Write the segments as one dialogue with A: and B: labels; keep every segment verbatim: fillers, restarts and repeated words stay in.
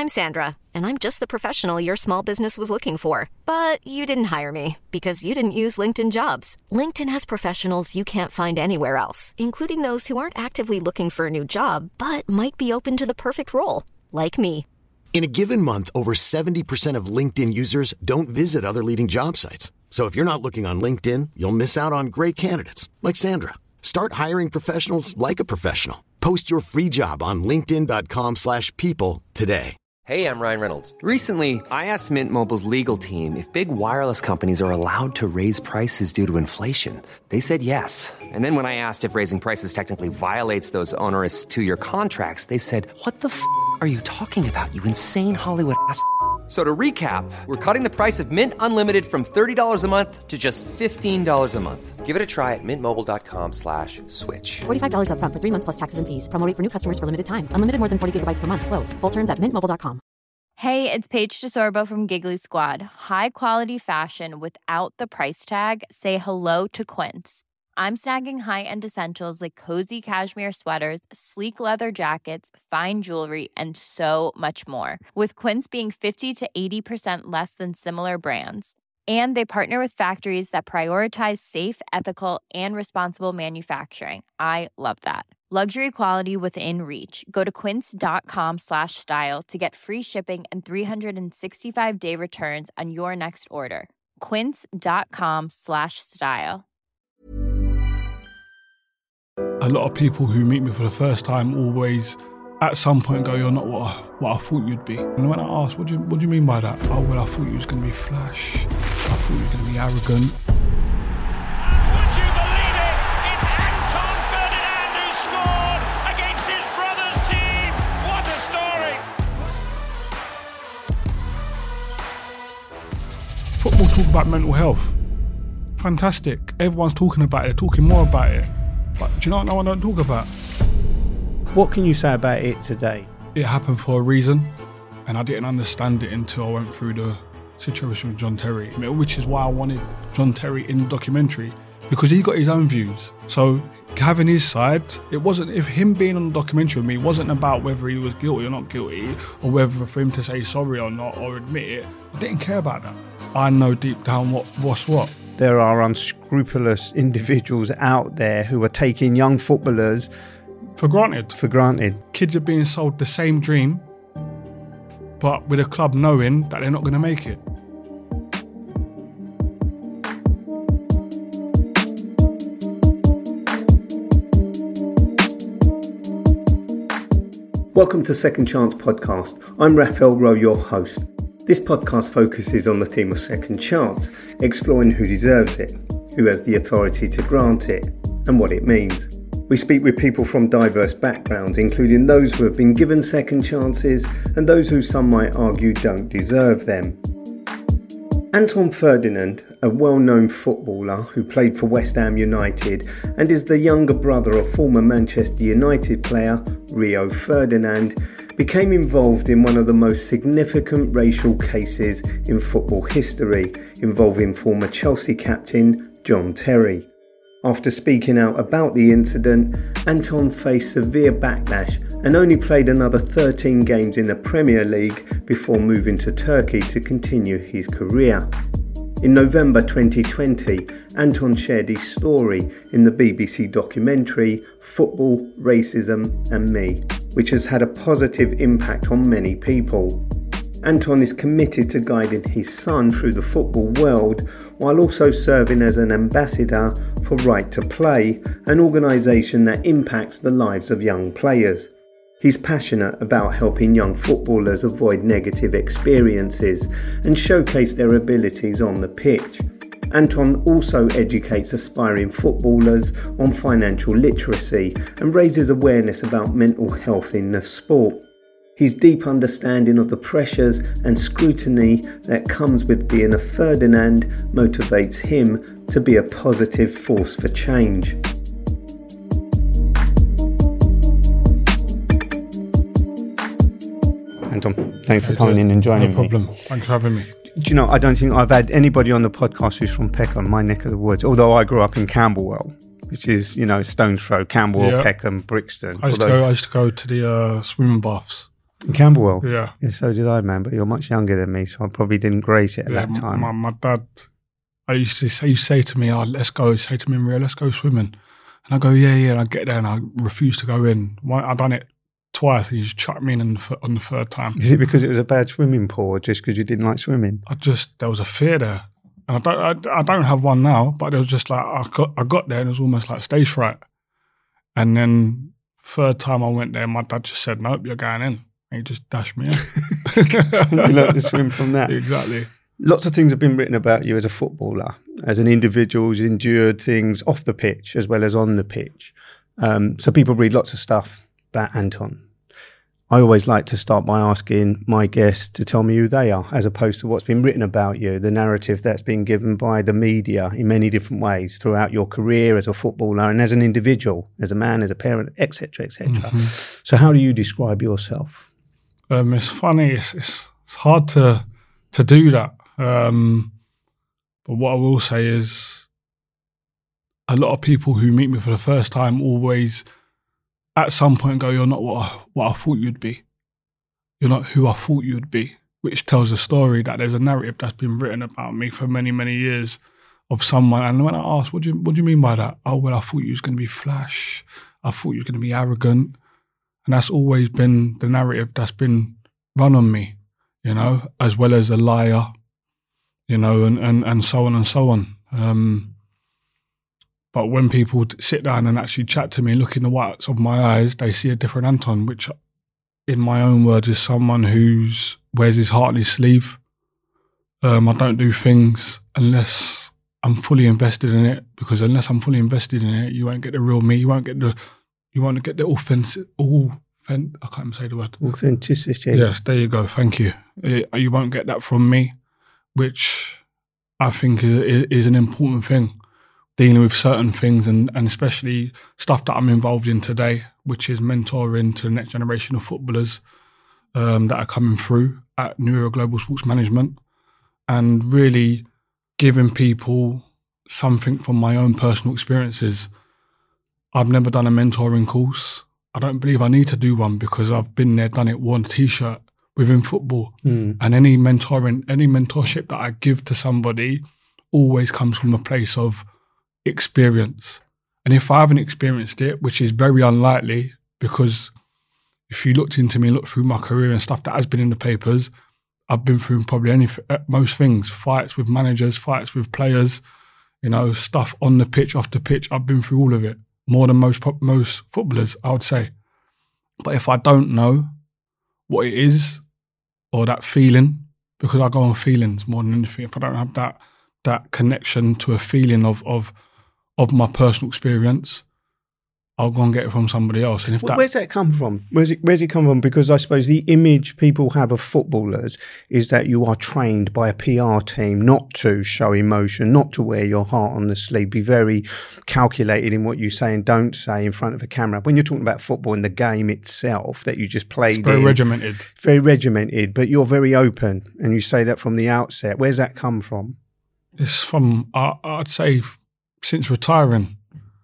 A: I'm Sandra, and I'm just the professional your small business was looking for. But you didn't hire me because you didn't use LinkedIn Jobs. LinkedIn has professionals you can't find anywhere else, including those who aren't actively looking for a new job, but might be open to the perfect role, like me.
B: In a given month, over seventy percent of LinkedIn users don't visit other leading job sites. So if you're not looking on LinkedIn, you'll miss out on great candidates like Sandra. Start hiring professionals like a professional. Post your free job on linkedin dot com slash people today.
C: Hey, I'm Ryan Reynolds. Recently, I asked Mint Mobile's legal team if big wireless companies are allowed to raise prices due to inflation. They said yes. And then when I asked if raising prices technically violates those onerous two-year contracts, they said, what the f*** are you talking about, you insane Hollywood ass f- So to recap, we're cutting the price of Mint Unlimited from thirty dollars a month to just fifteen dollars a month. Give it a try at mintmobile.com slash switch.
D: forty-five dollars up front for three months plus taxes and fees. Promo rate for new customers for limited time. Unlimited more than forty gigabytes per month. Slows full terms at mint mobile dot com.
E: Hey, it's Paige DeSorbo from Giggly Squad. High quality fashion without the price tag. Say hello to Quince. I'm snagging high-end essentials like cozy cashmere sweaters, sleek leather jackets, fine jewelry, and so much more. With Quince being fifty to eighty percent less than similar brands. And they partner with factories that prioritize safe, ethical, and responsible manufacturing. I love that. Luxury quality within reach. Go to quince.com slash style to get free shipping and three sixty-five day returns on your next order. Quince.com slash style.
F: A lot of people who meet me for the first time always, at some point, go, "You're not what I, what I thought you'd be." And when I ask, what do you, what do you mean by that? Oh, well, I thought you was going to be flash. I thought you were going to be arrogant.
G: Would you believe it? It's Anton Ferdinand who scored against his brother's team. What a story!
F: Football talk about mental health. Fantastic. Everyone's talking about it, talking more about it. But do you know what no one don't talk about?
H: What can you say about it today?
F: It happened for a reason, and I didn't understand it until I went through the situation with John Terry, which is why I wanted John Terry in the documentary, because he got his own views. So having his side, it wasn't, if him being on the documentary with me, it wasn't about whether he was guilty or not guilty, or whether for him to say sorry or not, or admit it. I didn't care about that. I know deep down what what's what.
H: There are unscrupulous individuals out there who are taking young footballers
F: For granted.
H: for granted.
F: Kids are being sold the same dream, but with a club knowing that they're not going to make it.
H: Welcome to Second Chance Podcast. I'm Raphael Rowe, your host. This podcast focuses on the theme of second chance, exploring who deserves it, who has the authority to grant it, and what it means. We speak with people from diverse backgrounds, including those who have been given second chances and those who some might argue don't deserve them. Anton Ferdinand, a well-known footballer who played for West Ham United and is the younger brother of former Manchester United player Rio Ferdinand, became involved in one of the most significant racial cases in football history, involving former Chelsea captain John Terry. After speaking out about the incident, Anton faced severe backlash and only played another thirteen games in the Premier League before moving to Turkey to continue his career. In November twenty twenty, Anton shared his story in the B B C documentary Football, Racism and Me, which has had a positive impact on many people. Anton is committed to guiding his son through the football world while also serving as an ambassador for Right to Play, an organisation that impacts the lives of young players. He's passionate about helping young footballers avoid negative experiences and showcase their abilities on the pitch. Anton also educates aspiring footballers on financial literacy and raises awareness about mental health in the sport. His deep understanding of the pressures and scrutiny that comes with being a Ferdinand motivates him to be a positive force for change. Anton, thanks for coming in and joining me.
F: No problem. Me. Thanks for having me.
H: Do you know, I don't think I've had anybody on the podcast who's from Peckham, my neck of the woods, although I grew up in Camberwell, which is, you know, stone's throw, Camberwell, yeah. Peckham, Brixton.
F: I used,
H: although,
F: to go, I used to go to the uh, swimming baths.
H: In Camberwell?
F: Yeah.
H: Yeah, so did I, man, but you're much younger than me, so I probably didn't grace it at
F: yeah,
H: that time.
F: My, my dad, I used to say, say to me, oh, let's go, say to me, Maria, let's go swimming. And I go, yeah, yeah, and I get there and I refuse to go in. I've done it twice, and he just chucked me in on the, on the third time.
H: Is it because it was a bad swimming pool, or just because you didn't like swimming?
F: I just, there was a fear there. And I don't, I, I don't have one now, but it was just like, I got, I got there and it was almost like stage fright. And then third time I went there, my dad just said, nope, you're going in. And he just dashed me in.
H: You learned to swim from that.
F: Exactly.
H: Lots of things have been written about you as a footballer, as an individual who's endured things off the pitch as well as on the pitch. Um, so people read lots of stuff about Anton. I always like to start by asking my guests to tell me who they are, as opposed to what's been written about you, the narrative that's been given by the media in many different ways throughout your career as a footballer and as an individual, as a man, as a parent, et cetera, et cetera. Mm-hmm. So how do you describe yourself?
F: Um, it's funny. It's, it's, it's hard to to do that. Um, but what I will say is a lot of people who meet me for the first time always at some point go, you're not what I, what I thought you'd be. You're not who I thought you'd be, which tells a story that there's a narrative that's been written about me for many, many years of someone. And when I ask, what do you, what do you mean by that? Oh, well, I thought you was going to be flash. I thought you were going to be arrogant. And that's always been the narrative that's been run on me, you know, as well as a liar, you know, and, and, and so on and so on. Um, but when people sit down and actually chat to me and look in the whites of my eyes, they see a different Anton, which in my own words is someone who's wears his heart on his sleeve. Um, I don't do things unless I'm fully invested in it, because unless I'm fully invested in it, you won't get the real me. You won't get the, you won't get the offensive, all, I can't even say the word.
H: Authenticity.
F: Yes, there you go. Thank you. You won't get that from me, which I think is, is an important thing, dealing with certain things, and, and especially stuff that I'm involved in today, which is mentoring to the next generation of footballers um, that are coming through at New Era Global Sports Management, and really giving people something from my own personal experiences. I've never done a mentoring course. I don't believe I need to do one, because I've been there, done it, worn a t-shirt within football. Mm. And any mentoring, any mentorship that I give to somebody always comes from a place of experience. And if I haven't experienced it, which is very unlikely, because if you looked into me, looked through my career and stuff that has been in the papers, I've been through probably any, most things, fights with managers, fights with players, you know, stuff on the pitch, off the pitch. I've been through all of it, more than most most footballers, I would say. But if I don't know what it is, or that feeling, because I go on feelings more than anything, if I don't have that that connection to a feeling of of of my personal experience, I'll go and get it from somebody else. And if that,
H: where's that come from? Where's it where's it come from? Because I suppose the image people have of footballers is that you are trained by a P R team not to show emotion, not to wear your heart on the sleeve, be very calculated in what you say and don't say in front of a camera. When you're talking about football and the game itself that you just played,
F: it's very
H: in,
F: regimented,
H: very regimented, but you're very open, and you say that from the outset. Where's that come from?
F: It's from uh, I'd say since retiring,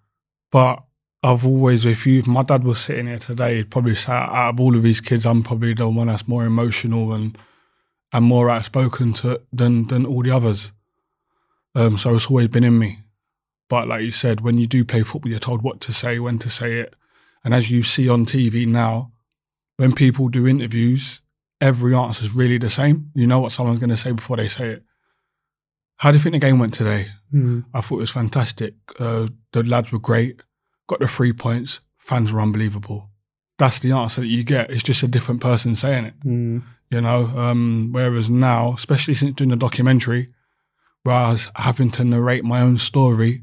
F: but I've always, if you, if my dad was sitting here today, he'd probably say out of all of these kids, I'm probably the one that's more emotional and and more outspoken to than than all the others. Um, so it's always been in me. But like you said, when you do play football, you're told what to say, when to say it. And as you see on T V now, when people do interviews, every answer is really the same. You know what someone's going to say before they say it. How do you think the game went today? Mm. I thought it was fantastic. Uh, the lads were great. Got the three points, fans were unbelievable. That's the answer that you get. It's just a different person saying it, mm. you know. Um, whereas now, especially since doing the documentary, where I was having to narrate my own story,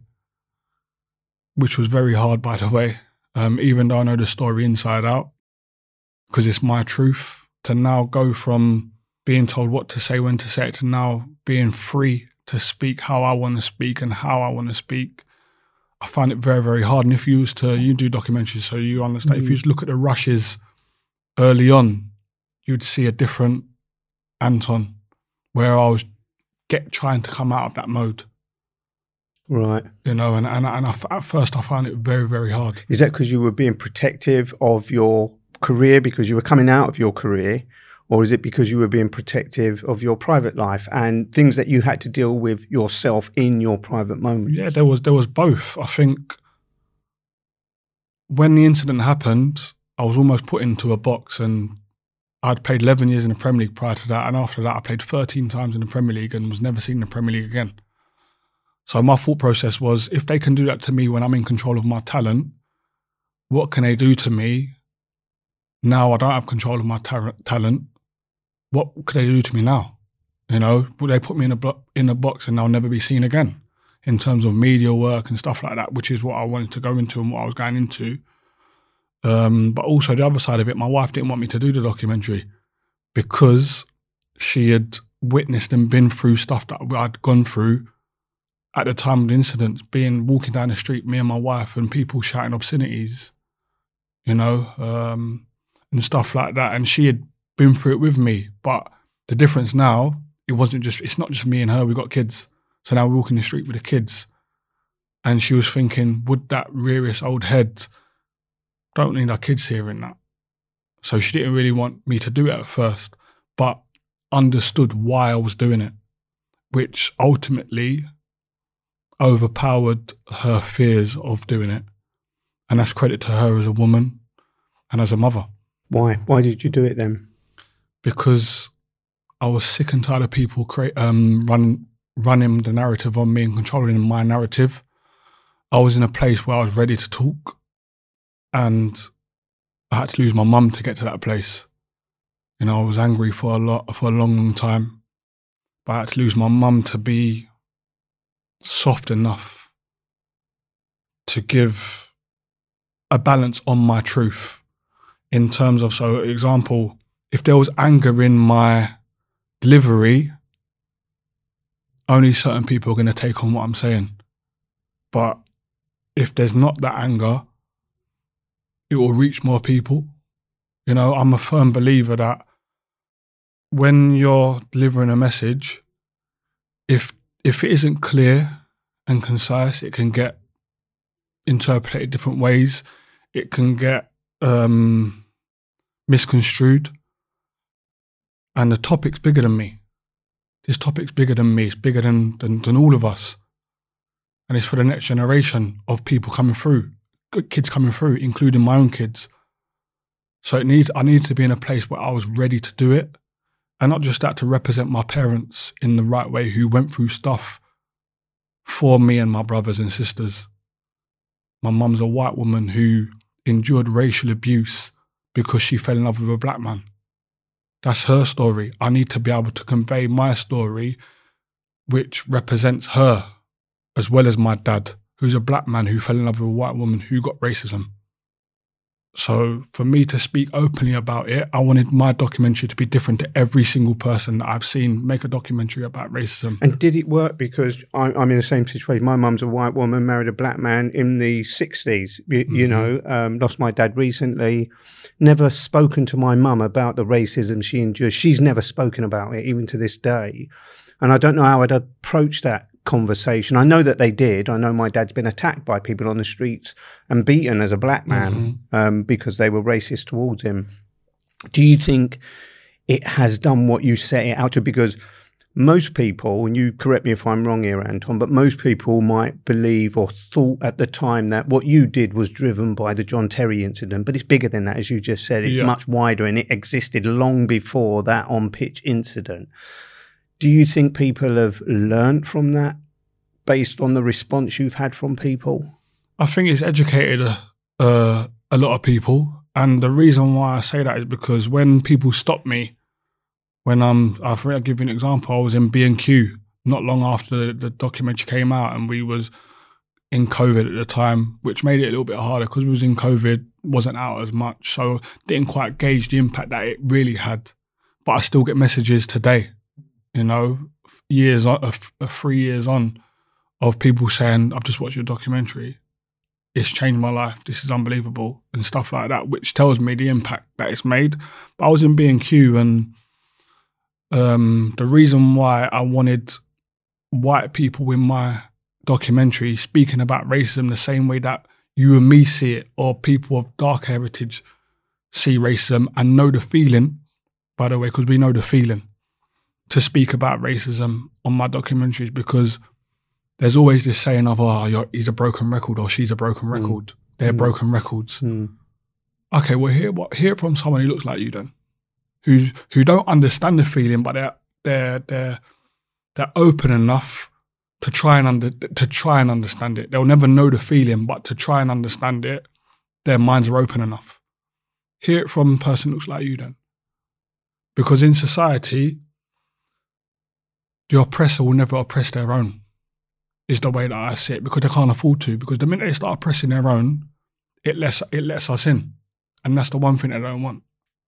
F: which was very hard, by the way, um, even though I know the story inside out, because it's my truth, to now go from being told what to say, when to say it, to now being free to speak how I want to speak and how I want to speak. I find it very, very hard. And if you used to, you do documentaries, so you understand, mm. if you just look at the rushes early on, you'd see a different Anton, where I was get trying to come out of that mode.
H: Right.
F: You know, and, and, and I, at first I found it very, very hard.
H: Is that because you were being protective of your career because you were coming out of your career, or is it because you were being protective of your private life and things that you had to deal with yourself in your private moments?
F: Yeah, there was there was both. I think when the incident happened, I was almost put into a box, and I'd played eleven years in the Premier League prior to that, and after that I played thirteen times in the Premier League and was never seen in the Premier League again. So my thought process was, if they can do that to me when I'm in control of my talent, what can they do to me now I don't have control of my ta- talent? What could they do to me now? You know, would they put me in a, blo- in a box and I'll never be seen again in terms of media work and stuff like that, which is what I wanted to go into and what I was going into. Um, but also the other side of it, my wife didn't want me to do the documentary because she had witnessed and been through stuff that I'd gone through at the time of the incident, being walking down the street, me and my wife, and people shouting obscenities, you know, um, and stuff like that. And she had been through it with me. But the difference now, it wasn't just, it's not just me and her, we got kids. So now we're walking the street with the kids. And she was thinking, would that rearish old head, don't need our kids hearing that. So she didn't really want me to do it at first, but understood why I was doing it, which ultimately overpowered her fears of doing it. And that's credit to her as a woman and as a mother.
H: Why? Why did you do it then?
F: Because I was sick and tired of people create, um, run, running the narrative on me and controlling my narrative. I was in a place where I was ready to talk, and I had to lose my mum to get to that place. You know, I was angry for a lot, for a long, long time, but I had to lose my mum to be soft enough to give a balance on my truth in terms of, so example, if there was anger in my delivery, only certain people are going to take on what I'm saying. But if there's not that anger, it will reach more people. You know, I'm a firm believer that when you're delivering a message, if if it isn't clear and concise, it can get interpreted different ways. It can get um, misconstrued. And the topic's bigger than me. This topic's bigger than me. It's bigger than, than, than all of us. And it's for the next generation of people coming through, good kids coming through, including my own kids. So it needs, I need to be in a place where I was ready to do it. And not just that, to represent my parents in the right way who went through stuff for me and my brothers and sisters. My mum's a white woman who endured racial abuse because she fell in love with a black man. That's her story. I need to be able to convey my story, which represents her, as well as my dad, who's a black man who fell in love with a white woman who got racism. So for me to speak openly about it, I wanted my documentary to be different to every single person that I've seen make a documentary about racism.
H: And did it work? Because I'm, I'm in the same situation. My mum's a white woman, married a black man in the sixties, you, mm-hmm. you know, um, lost my dad recently, never spoken to my mum about the racism she endured. She's never spoken about it, even to this day. And I don't know how I'd approach that conversation. I know that they did. I know my dad's been attacked by people on the streets and beaten as a black man mm-hmm. um, because they were racist towards him. Do you think it has done what you set it out to? Because most people, and you correct me if I'm wrong here, Anton, but most people might believe or thought at the time that what you did was driven by the John Terry incident, but it's bigger than that, as you just said. It's yeah. much wider, and it existed long before that on-pitch incident. Do you think people have learned from that based on the response you've had from people?
F: I think it's educated a, uh, a lot of people. And the reason why I say that is because when people stop me, when I'm, I'll give you an example, I was in B and Q not long after the, the documentary came out, and we was in COVID at the time, which made it a little bit harder because we was in COVID, wasn't out as much, so didn't quite gauge the impact that it really had. But I still get messages today, you know, years on, uh, uh, three years on, of people saying, I've just watched your documentary. It's changed my life. This is unbelievable, and stuff like that, which tells me the impact that it's made. But I was in B and Q, and um, the reason why I wanted white people in my documentary speaking about racism the same way that you and me see it, or people of dark heritage see racism and know the feeling, by the way, because we know the feeling, to speak about racism on my documentaries, because there's always this saying of, oh, you're, he's a broken record or she's a broken record. Mm. They're mm. broken records. Mm. Okay, well, hear, what, hear it from someone who looks like you then, who's, who don't understand the feeling, but they're, they're, they're, they're open enough to try and under, to try and understand it. They'll never know the feeling, but to try and understand it, their minds are open enough. Hear it from a person who looks like you then. Because in society, the oppressor will never oppress their own, is the way that I see it, because they can't afford to. Because the minute they start oppressing their own, it lets, it lets us in. And that's the one thing they don't want.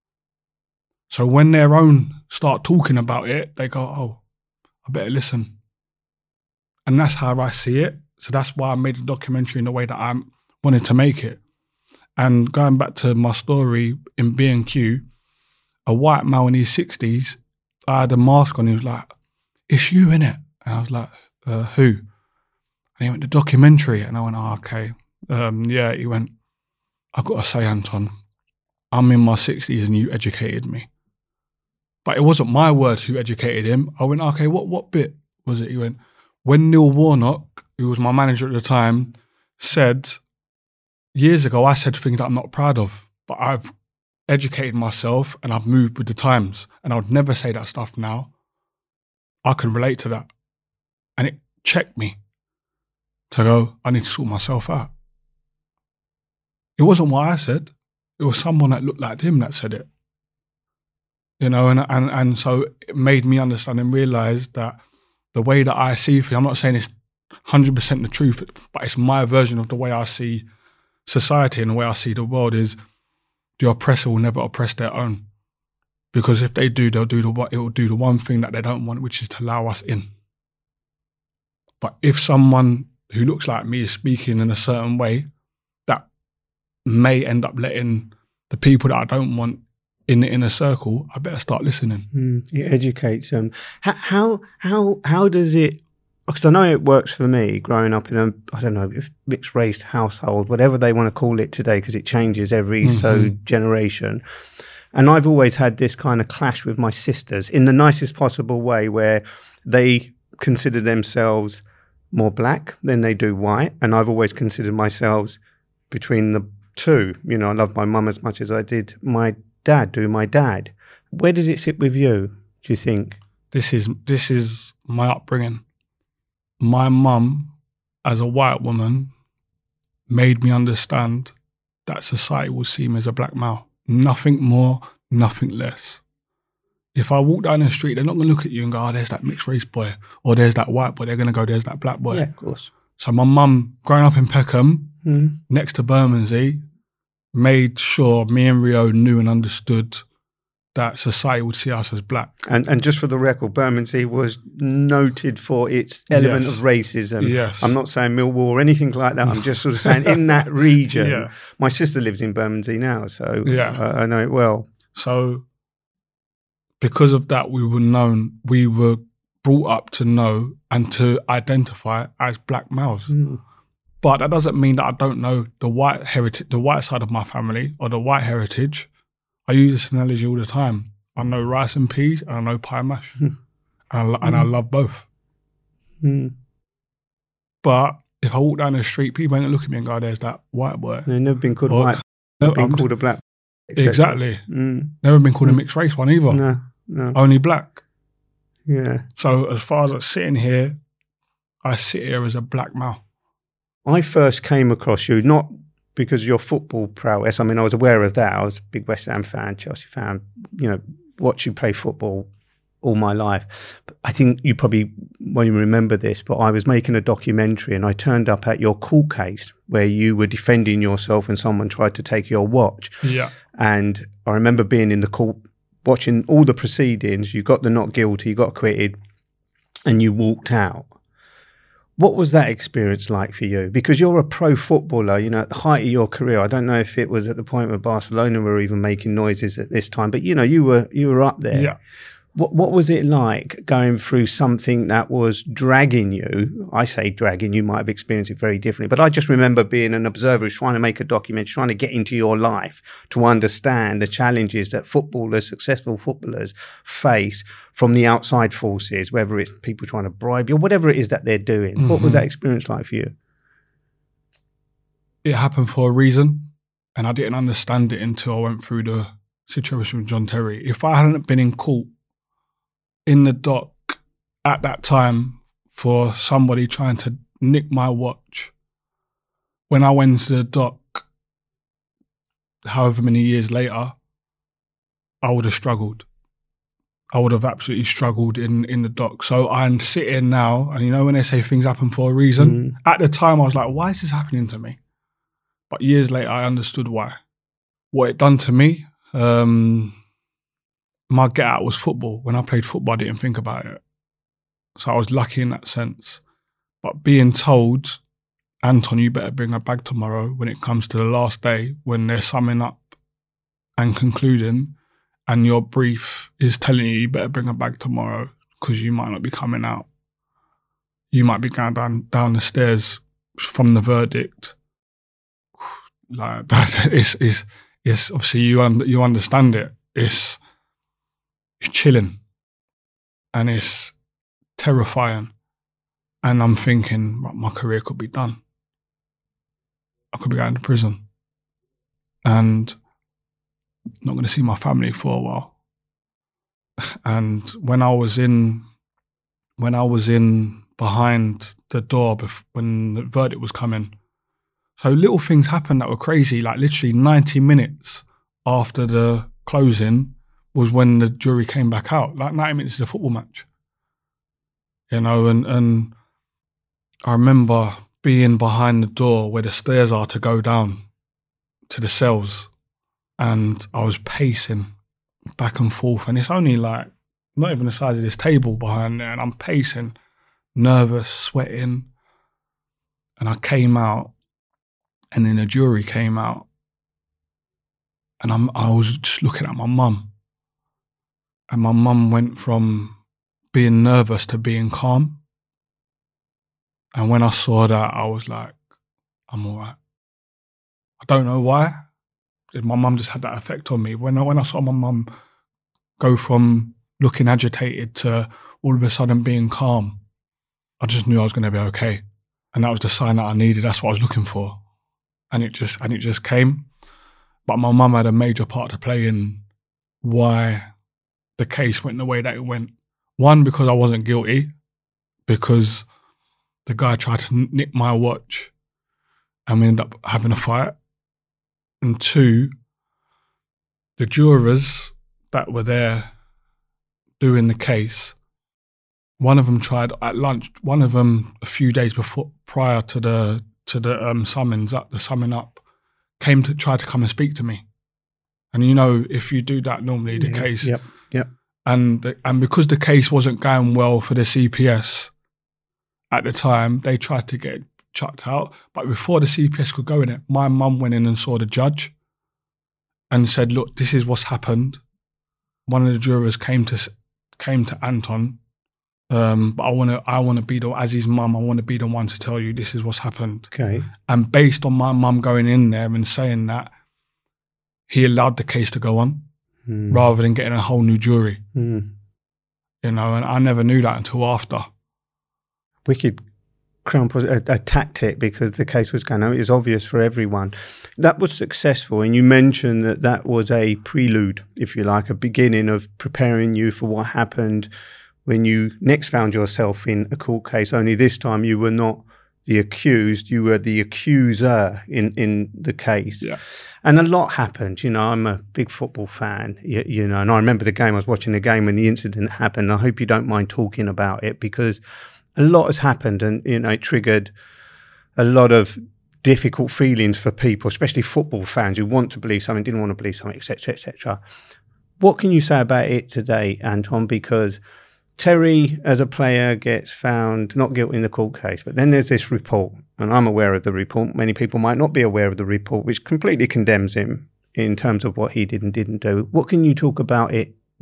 F: So when their own start talking about it, they go, oh, I better listen. And that's how I see it. So that's why I made the documentary in the way that I wanted to make it. And going back to my story in B and Q, a white male in his sixties, I had a mask on, he was like, it's you, innit? And I was like, uh, who? And he went, the documentary. And I went, oh, okay. Um, yeah, he went, I've got to say, Anton, I'm in my sixties and you educated me. But it wasn't my words who educated him. I went, okay, what, what bit was it? He went, when Neil Warnock, who was my manager at the time, said, years ago, I said things that I'm not proud of, but I've educated myself and I've moved with the times, and I would never say that stuff now. I can relate to that. And it checked me to go, I need to sort myself out. It wasn't what I said. It was someone that looked like him that said it. You know, and and, and so it made me understand and realise that the way that I see things, I'm not saying it's one hundred percent the truth, but it's my version of the way I see society and the way I see the world, is the oppressor will never oppress their own. Because if they do, they'll do the what it will do the one thing that they don't want, which is to allow us in. But if someone who looks like me is speaking in a certain way, that may end up letting the people that I don't want in the inner circle, I better start listening.
H: Mm, it educates them. How, how how how does it? Because I know it works for me growing up in a, I don't know, mixed race household, whatever they want to call it today, because it changes every mm-hmm. so generation. And I've always had this kind of clash with my sisters in the nicest possible way, where they consider themselves more black than they do white. And I've always considered myself between the two. You know, I love my mum as much as I did my dad, do my dad. Where does it sit with you, do you think?
F: This is this is my upbringing. My mum, as a white woman, made me understand that society will see me as a black male. Nothing more, nothing less. If I walk down the street, they're not going to look at you and go, oh, there's that mixed race boy, or there's that white boy. They're going to go, there's that black boy.
H: Yeah, of course.
F: So my mum, growing up in Peckham, mm. next to Bermondsey, made sure me and Rio knew and understood that society would see us as black.
H: And and just for the record, Bermondsey was noted for its element yes. of racism.
F: Yes.
H: I'm not saying Millwall or anything like that. I'm just sort of saying in that region. Yeah. My sister lives in Bermondsey now, so yeah. I, I know it well.
F: So because of that, we were known, we were brought up to know and to identify as black males. Mm. But that doesn't mean that I don't know the white heritage, the white side of my family or the white heritage. I use this analogy all the time. I know rice and peas and I know pie mash. Mm. And, I, and mm. I love both. Mm. But if I walk down the street, people ain't gonna look at me and go, there's that white boy.
H: They've never been called or, white. Never been I'm, called a black.
F: Exactly. Mm. Never been called mm. a mixed race one either.
H: No, no.
F: Only black.
H: Yeah.
F: So as far as I'm sitting here, I sit here as a black male.
H: I first came across you, not because of your football prowess. I mean, I was aware of that. I was a big West Ham fan, Chelsea fan, you know, watched you play football all my life. But I think you probably won't remember this, but I was making a documentary and I turned up at your court case where you were defending yourself and someone tried to take your watch.
F: Yeah.
H: And I remember being in the court, watching all the proceedings. You got the not guilty, you got acquitted, and you walked out. What was that experience like for you? Because you're a pro footballer, you know, at the height of your career. I don't know if it was at the point where Barcelona were even making noises at this time, but you know, you were you were up there.
F: Yeah.
H: What what was it like going through something that was dragging you? I say dragging, you might have experienced it very differently, but I just remember being an observer who's trying to make a documentary, trying to get into your life to understand the challenges that footballers, successful footballers face from the outside forces, whether it's people trying to bribe you or whatever it is that they're doing. Mm-hmm. What was that experience like for you?
F: It happened for a reason, and I didn't understand it until I went through the situation with John Terry. If I hadn't been in court in the dock at that time for somebody trying to nick my watch, when I went to the dock, however many years later, I would have struggled. I would have absolutely struggled in, in the dock. So I'm sitting now, and you know when they say things happen for a reason? Mm. At the time I was like, why is this happening to me? But years later I understood why. What it done to me, um, my get out was football. When I played football, I didn't think about it. So I was lucky in that sense. But being told, Anton, you better bring a bag tomorrow when it comes to the last day, when they're summing up and concluding, and your brief is telling you you better bring a bag tomorrow because you might not be coming out. You might be going down, down the stairs from the verdict. Like that, it's, it's, it's obviously you, un, you understand it. It's, It's chilling and it's terrifying. And I'm thinking, my career could be done. I could be going to prison and not going to see my family for a while. And when I was in, when I was in behind the door bef- when the verdict was coming, so little things happened that were crazy. Like literally ninety minutes after the closing was when the jury came back out, like ninety minutes of the football match. You know, and, and I remember being behind the door where the stairs are to go down to the cells, and I was pacing back and forth, and it's only like, not even the size of this table behind there, and I'm pacing, nervous, sweating, and I came out, and then the jury came out, and I'm, I was just looking at my mum. And my mum went from being nervous to being calm. And when I saw that, I was like, I'm all right. I don't know why. My mum just had that effect on me. When I, when I saw my mum go from looking agitated to all of a sudden being calm, I just knew I was going to be okay. And that was the sign that I needed. That's what I was looking for. And it just, and it just came. But my mum had a major part to play in why the case went the way that it went. One, because I wasn't guilty, because the guy tried to nick my watch and we ended up having a fight. And two, the jurors that were there doing the case, one of them tried at lunch, one of them a few days before, prior to the to the um, summons up, the summing up, came to try to come and speak to me. And you know, if you do that normally, the
H: yeah,
F: case,
H: yep, yep.
F: And and because the case wasn't going well for the C P S at the time, they tried to get it chucked out. But before the C P S could go in it, my mum went in and saw the judge and said, "Look, this is what's happened." One of the jurors came to came to Anton, um, but I want to I want to be the as his mum. I want to be the one to tell you this is what's happened.
H: Okay. And
F: based on my mum going in there and saying that, he allowed the case to go on. Mm. Rather than getting a whole new jury. Mm. You know, and I never knew that until after.
H: Wicked Crown a, a tactic because the case was going on. It was obvious for everyone. That was successful, and you mentioned that that was a prelude, if you like, a beginning of preparing you for what happened when you next found yourself in a court case, only this time you were not the accused, you were the accuser in, in the case.
F: Yeah.
H: And a lot happened. You know, I'm a big football fan, you, you know, and I remember the game, I was watching the game when the incident happened. I hope you don't mind talking about it because a lot has happened and, you know, it triggered a lot of difficult feelings for people, especially football fans who want to believe something, didn't want to believe something, et cetera, et cetera. What can you say about it today, Anton? Because Terry, as a player, gets found not guilty in the court case, but then there's this report, and I'm aware of the report. Many people might not be aware of the report, which completely condemns him in terms of what he did and didn't do. What can you talk about it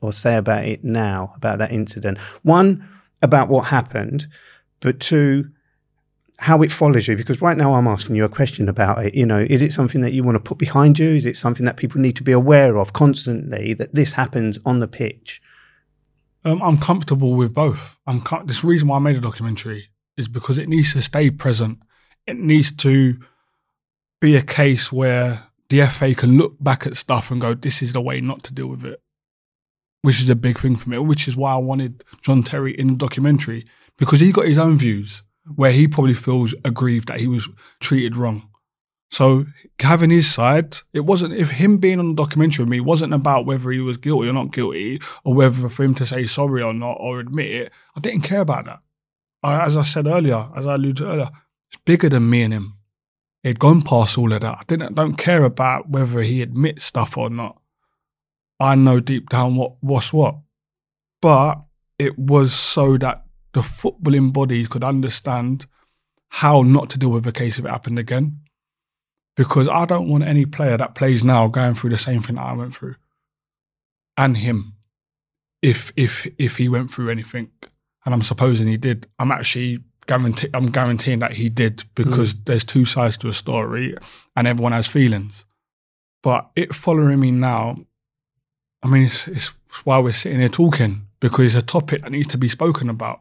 H: or say about it now, about that incident? One, about what happened, but two, how it follows you. Because right now I'm asking you a question about it. You know, is it something that you want to put behind you? Is it something that people need to be aware of constantly, that this happens on the pitch?
F: Um, I'm comfortable with both. I'm com- this reason why I made a documentary is because it needs to stay present. It needs to be a case where the F A can look back at stuff and go, this is the way not to deal with it, which is a big thing for me, which is why I wanted John Terry in the documentary, because he got his own views where he probably feels aggrieved that he was treated wrong. So having his side, it wasn't, if him being on the documentary with me wasn't about whether he was guilty or not guilty, or whether for him to say sorry or not, or admit it. I didn't care about that. I, as I said earlier, as I alluded to earlier, it's bigger than me and him. He'd gone past all of that. I didn't, don't care about whether he admits stuff or not. I know deep down what what's what. But it was so that the footballing bodies could understand how not to deal with a case if it happened again. Because I don't want any player that plays now going through the same thing that I went through. And him. If if if he went through anything. And I'm supposing he did. I'm actually guarantee I'm guaranteeing that he did, because mm. there's two sides to a story and everyone has feelings. But it following me now, I mean, it's, it's why we're sitting here talking, because it's a topic that needs to be spoken about.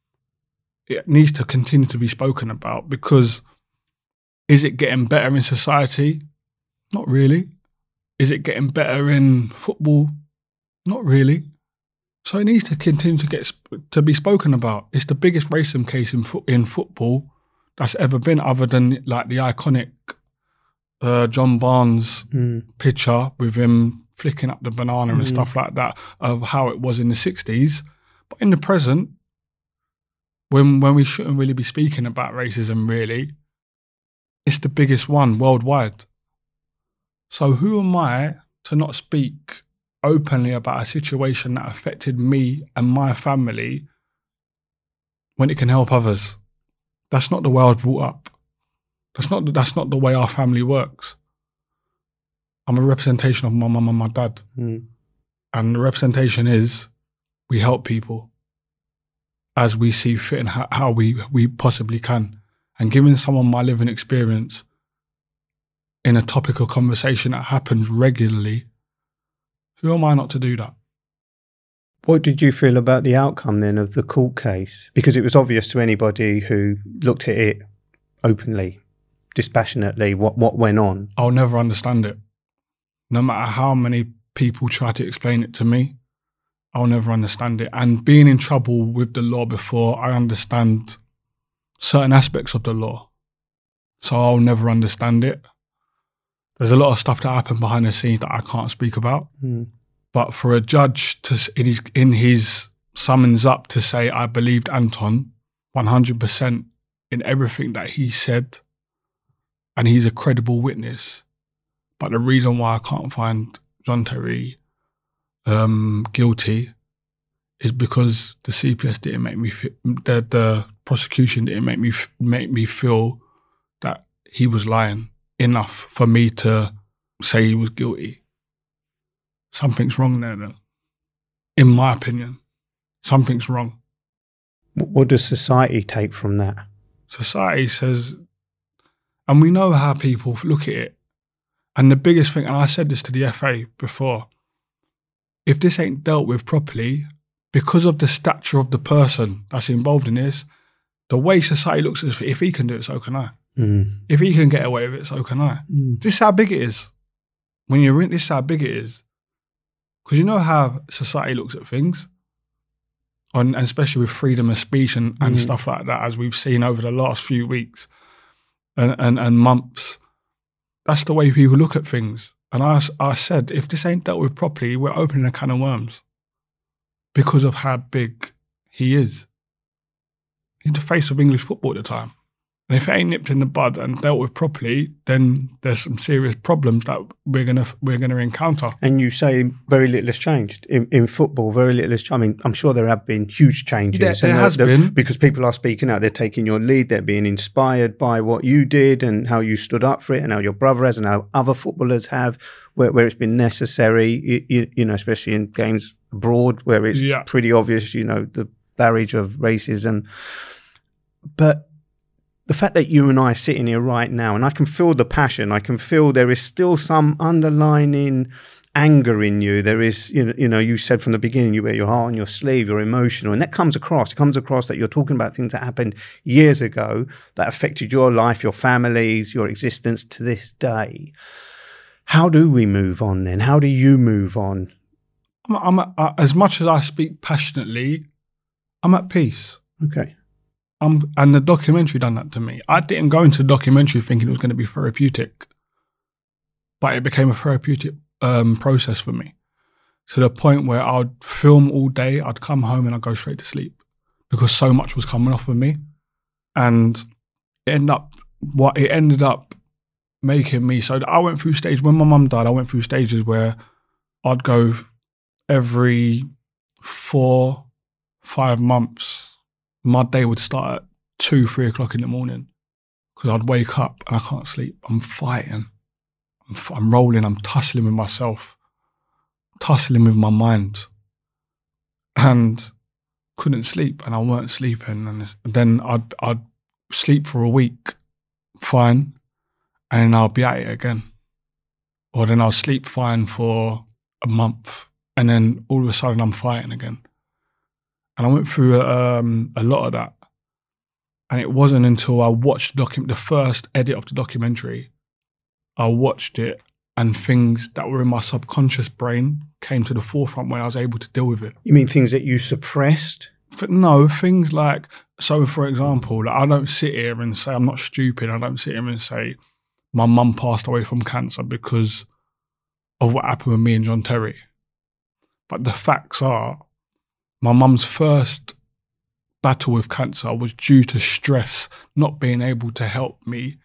F: It needs to continue to be spoken about, because is it getting better in society? Not really. Is it getting better in football? Not really. So it needs to continue to get to be spoken about. It's the biggest racism case in fo- in football that's ever been, other than like the iconic uh, John Barnes mm. picture with him flicking up the banana mm. and stuff like that, of how it was in the sixties. But in the present, when when we shouldn't really be speaking about racism, really, it's the biggest one worldwide. So who am I to not speak openly about a situation that affected me and my family when it can help others? That's not the way I was brought up. That's not that's not the way our family works. I'm a representation of my mum and my dad. Mm. And the representation is we help people as we see fit and how, how we, we possibly can. And giving someone my living experience in a topical conversation that happens regularly, who am I not to do that?
H: What did you feel about the outcome then of the court case? Because it was obvious to anybody who looked at it openly, dispassionately, what, what went on.
F: I'll never understand it. No matter how many people try to explain it to me, I'll never understand it. And being in trouble with the law before, I understand certain aspects of the law. So I'll never understand it. There's a lot of stuff that happened behind the scenes that I can't speak about. Mm. But for a judge to in his, in his summons up to say, I believed Anton one hundred percent in everything that he said, and he's a credible witness. But the reason why I can't find John Terry um, guilty is because the C P S didn't make me feel, the, the prosecution didn't make me make me feel that he was lying enough for me to say he was guilty. Something's wrong there, then. In my opinion, something's wrong.
H: What does society take from that?
F: Society says, and we know how people look at it. And the biggest thing, and I said this to the F A before, if this ain't dealt with properly, because of the stature of the person that's involved in this, the way society looks at it, if he can do it, so can I. Mm. If he can get away with it, so can I. Mm. This is how big it is. When you're in, this is how big it is. Because you know how society looks at things, and especially with freedom of speech and, and mm. stuff like that, as we've seen over the last few weeks and, and, and months. That's the way people look at things. And I, I said, if this ain't dealt with properly, we're opening a can of worms because of how big he is. He's the face of English football at the time. And if it ain't nipped in the bud and dealt with properly, then there's some serious problems that we're gonna we're gonna encounter.
H: And you say very little has changed in, in football. Very little has changed. I mean, I'm sure there have been huge changes.
F: There, there has been,
H: because people are speaking out. They're taking your lead. They're being inspired by what you did and how you stood up for it, and how your brother has, and how other footballers have, where, where it's been necessary. You, you, you know, especially in games abroad where it's
F: yeah.
H: pretty obvious, you know, the barrage of racism. But the fact that you and I are sitting here right now, and I can feel the passion, I can feel there is still some underlining anger in you. There is, you know, you know, you said from the beginning, you wear your heart on your sleeve, you're emotional, and that comes across. It comes across that you're talking about things that happened years ago that affected your life, your families, your existence to this day. How do we move on then? How do you move on?
F: I'm, I'm uh, as much as I speak passionately, I'm at peace.
H: Okay.
F: Um, and the documentary done that to me. I didn't go into the documentary thinking it was going to be therapeutic, but it became a therapeutic um, process for me, to the point where I'd film all day, I'd come home and I'd go straight to sleep because so much was coming off of me. And it ended up, what it ended up making me, so I went through stages, when my mum died, I went through stages where I'd go every four, five months, my day would start at two, three o'clock in the morning because I'd wake up and I can't sleep. I'm fighting. I'm, f- I'm rolling. I'm tussling with myself, tussling with my mind, and couldn't sleep. And I weren't sleeping. And then I'd I'd sleep for a week, fine, and then I'll be at it again. Or then I'll sleep fine for a month, and then all of a sudden I'm fighting again. And I went through um, a lot of that. And it wasn't until I watched the, docu- the first edit of the documentary, I watched it and things that were in my subconscious brain came to the forefront when I was able to deal with it.
H: You mean things that you suppressed?
F: For, no, things like, so for example, like I don't sit here and say, I'm not stupid, I don't sit here and say, my mum passed away from cancer because of what happened with me and John Terry. But the facts are, my mum's first battle with cancer was due to stress, not being able to help me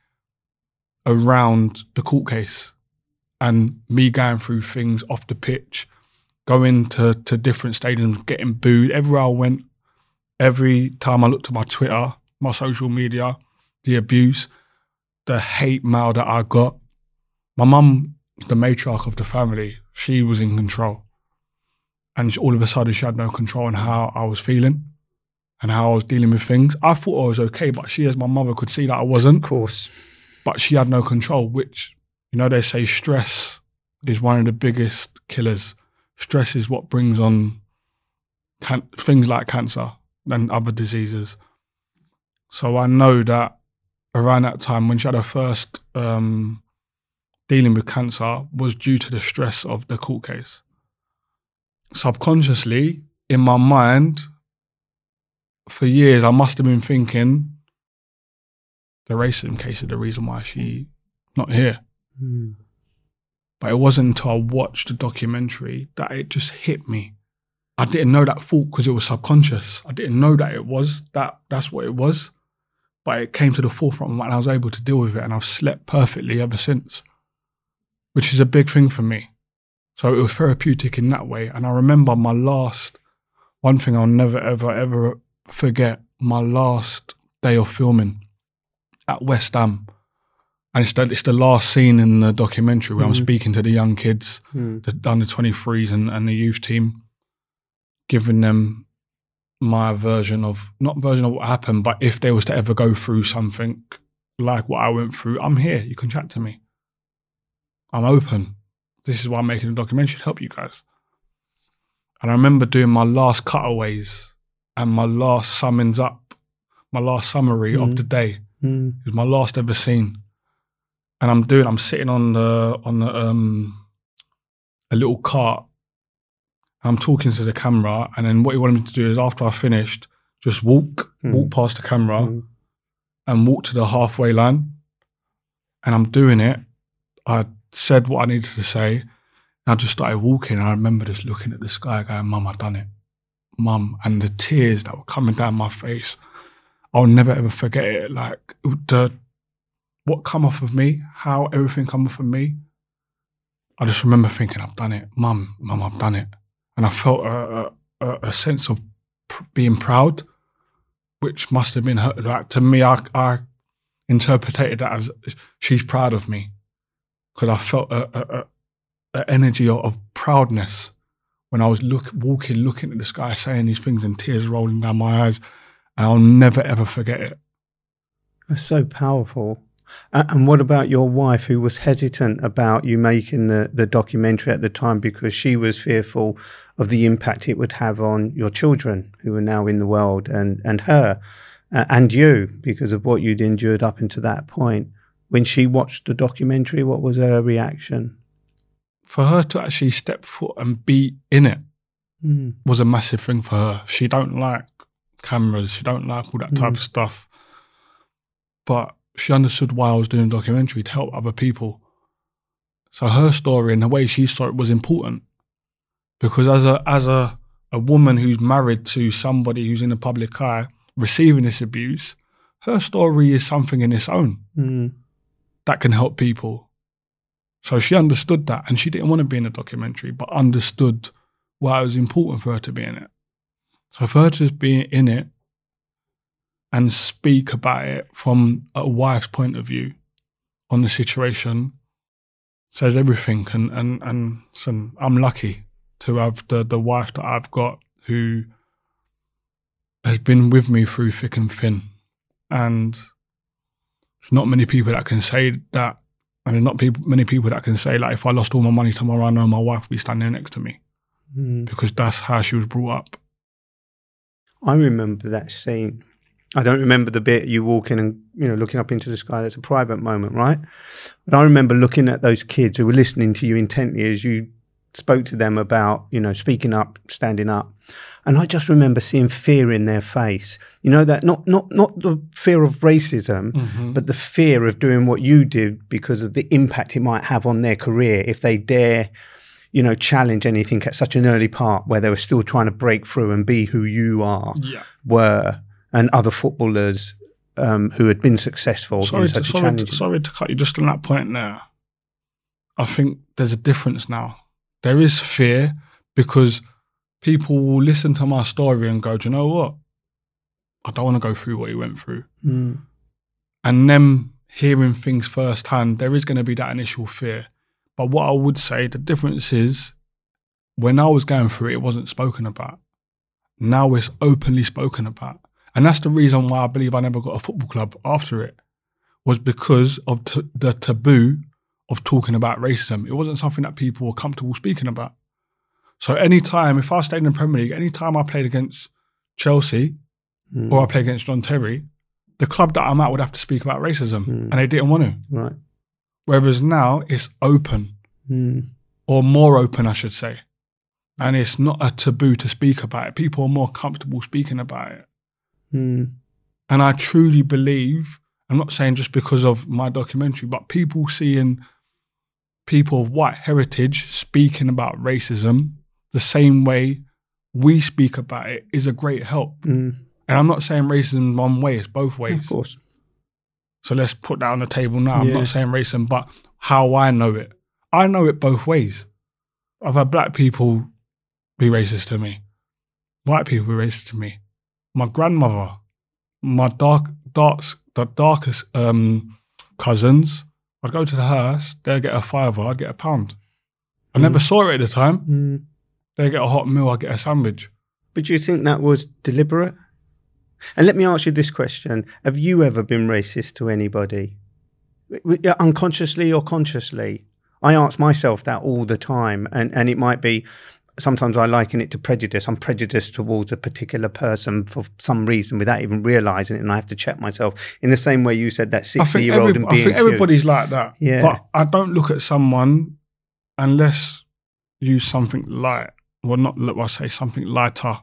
F: around the court case and me going through things off the pitch, going to, to different stadiums, getting booed. Everywhere I went, every time I looked at my Twitter, my social media, the abuse, the hate mail that I got. My mum, the matriarch of the family, she was in control. And all of a sudden she had no control on how I was feeling and how I was dealing with things. I thought I was okay, but she as my mother could see that I wasn't.
H: Of course.
F: But she had no control, which, you know, they say stress is one of the biggest killers. Stress is what brings on can- things like cancer and other diseases. So I know that around that time when she had her first um, dealing with cancer was due to the stress of the court case. Subconsciously, in my mind, for years, I must have been thinking the racism case is the reason why she's not here.
H: Mm.
F: But it wasn't until I watched the documentary that it just hit me. I didn't know that thought because it was subconscious. I didn't know that it was, that that's what it was. But it came to the forefront and I was able to deal with it, and I've slept perfectly ever since, which is a big thing for me. So it was therapeutic in that way. And I remember my last, one thing I'll never, ever, ever forget, my last day of filming at West Ham. And it's the, it's the last scene in the documentary where mm. I'm speaking to the young kids, mm. the under twenty-threes and, and the youth team, giving them my version of, not version of what happened, but if they was to ever go through something like what I went through, I'm here, you can chat to me. I'm open. This is why I'm making a documentary, to help you guys. And I remember doing my last cutaways and my last summings up, my last summary mm. of the day. Mm. It was my last ever scene. And I'm doing, I'm sitting on the, on the, um, a little cart. And I'm talking to the camera. And then what he wanted me to do is after I finished, just walk, mm. walk past the camera mm. and walk to the halfway line. And I'm doing it. I said what I needed to say, and I just started walking, and I remember just looking at the sky going, Mum, I've done it. Mum, and the tears that were coming down my face, I'll never ever forget it. Like, the what come off of me, how everything come off of me, I just remember thinking, I've done it. Mum, Mum, I've done it. And I felt a, a, a sense of pr- being proud, which must have been her. Like, to me, I, I interpreted that as she's proud of me. Because I felt a, a, a, a energy of, of proudness when I was look, walking, looking at the sky, saying these things and tears rolling down my eyes. And I'll never, ever forget it.
H: That's so powerful. Uh, and what about your wife, who was hesitant about you making the, the documentary at the time because she was fearful of the impact it would have on your children who are now in the world, and, and her uh, and you, because of what you'd endured up until that point? When she watched the documentary, what was her reaction?
F: For her to actually step foot and be in it
H: mm.
F: was a massive thing for her. She don't like cameras, she don't like all that type mm. of stuff. But she understood why I was doing a documentary, to help other people. So her story and the way she saw it was important. Because as a as a, a woman who's married to somebody who's in the public eye, receiving this abuse, her story is something in its own.
H: Mm.
F: That can help people. So she understood that, and she didn't want to be in a documentary, but understood why it was important for her to be in it. So for her to just be in it and speak about it from a wife's point of view on the situation says everything. And and and so I'm lucky to have the, the wife that I've got, who has been with me through thick and thin. And there's not many people that can say that, and there's not people, many people that can say, like, if I lost all my money tomorrow, I know my wife will be standing next to me.
H: Mm.
F: Because that's how she was brought up.
H: I remember that scene. I don't remember the bit you walking and, you know, looking up into the sky. That's a private moment, right? But I remember looking at those kids who were listening to you intently as you spoke to them about, you know, speaking up, standing up. And I just remember seeing fear in their face. You know, that not not not the fear of racism, mm-hmm. but the fear of doing what you did because of the impact it might have on their career if they dare, you know, challenge anything at such an early part where they were still trying to break through and be who you are,
F: yeah.
H: were, and other footballers um, who had been successful
F: sorry
H: in such
F: to,
H: a
F: sorry
H: challenge.
F: To, sorry to cut you just on that point there. I think there's a difference now. There is fear because people will listen to my story and go, do you know what? I don't want to go through what you went through.
H: Mm.
F: And them hearing things firsthand, there is going to be that initial fear. But what I would say, the difference is, when I was going through it, it wasn't spoken about. Now it's openly spoken about. And that's the reason why I believe I never got a football club after it, was because of t- the taboo of talking about racism. It wasn't something that people were comfortable speaking about. So anytime, if I stayed in the Premier League, anytime I played against Chelsea mm. or I played against John Terry, the club that I'm at would have to speak about racism, mm. and they didn't want to.
H: Right.
F: Whereas now it's open,
H: mm.
F: or more open, I should say. And it's not a taboo to speak about it. People are more comfortable speaking about it.
H: Mm.
F: And I truly believe, I'm not saying just because of my documentary, but people seeing people of white heritage speaking about racism the same way we speak about it is a great help.
H: Mm.
F: And I'm not saying racism one way, it's both ways.
H: Of course.
F: So let's put that on the table now. I'm
H: yeah.
F: not saying racism, but how I know it. I know it both ways. I've had black people be racist to me. White people be racist to me. My grandmother, my dark, darks, the darkest um, cousins, I'd go to the house, they'd get a fiver, I'd get a pound. I mm. never saw it at the time.
H: Mm.
F: They'd get a hot meal, I'd get a sandwich.
H: But do you think that was deliberate? And let me ask you this question. Have you ever been racist to anybody? Unconsciously or consciously? I ask myself that all the time. And, and it might be, sometimes I liken it to prejudice. I'm prejudiced towards a particular person for some reason without even realising it. And I have to check myself. In the same way you said that sixty-year-old and being
F: I think everybody's like that.
H: Yeah.
F: But I don't look at someone unless use something light. Well, not, let me say something lighter.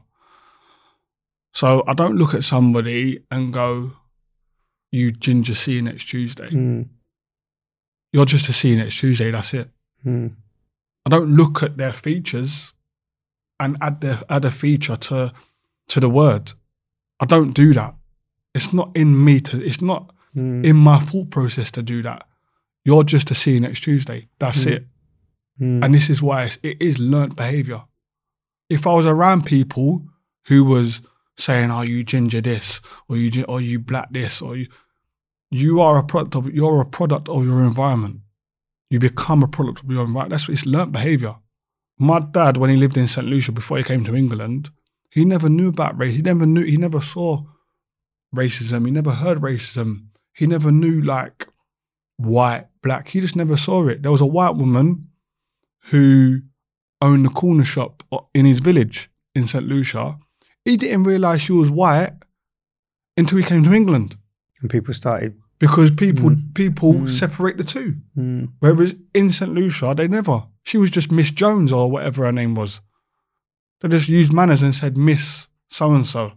F: So I don't look at somebody and go, you ginger, see you next Tuesday.
H: Mm.
F: You're just a see you next Tuesday, that's it.
H: Mm.
F: I don't look at their features and add their, add a feature to to the word. I don't do that. It's not in me to, it's not mm. in my thought process to do that. You're just a see you next Tuesday, that's
H: mm.
F: it.
H: Mm.
F: And this is why it's, it is learnt behaviour. If I was around people who was saying, "Oh, you ginger this," or "You or you black this," or you, you are a product of you're a product of your environment. You become a product of your environment. That's what it's learnt behaviour. My dad, when he lived in Saint Lucia before he came to England, he never knew about race. He never knew, he never saw racism. He never heard racism. He never knew like white, black. He just never saw it. There was a white woman who owned a corner shop in his village in Saint Lucia. He didn't realise she was white until he came to England.
H: And people started...
F: Because people
H: Mm.
F: people
H: Mm.
F: separate the two.
H: Mm.
F: Whereas in Saint Lucia, they never. She was just Miss Jones or whatever her name was. They just used manners and said Miss so-and-so.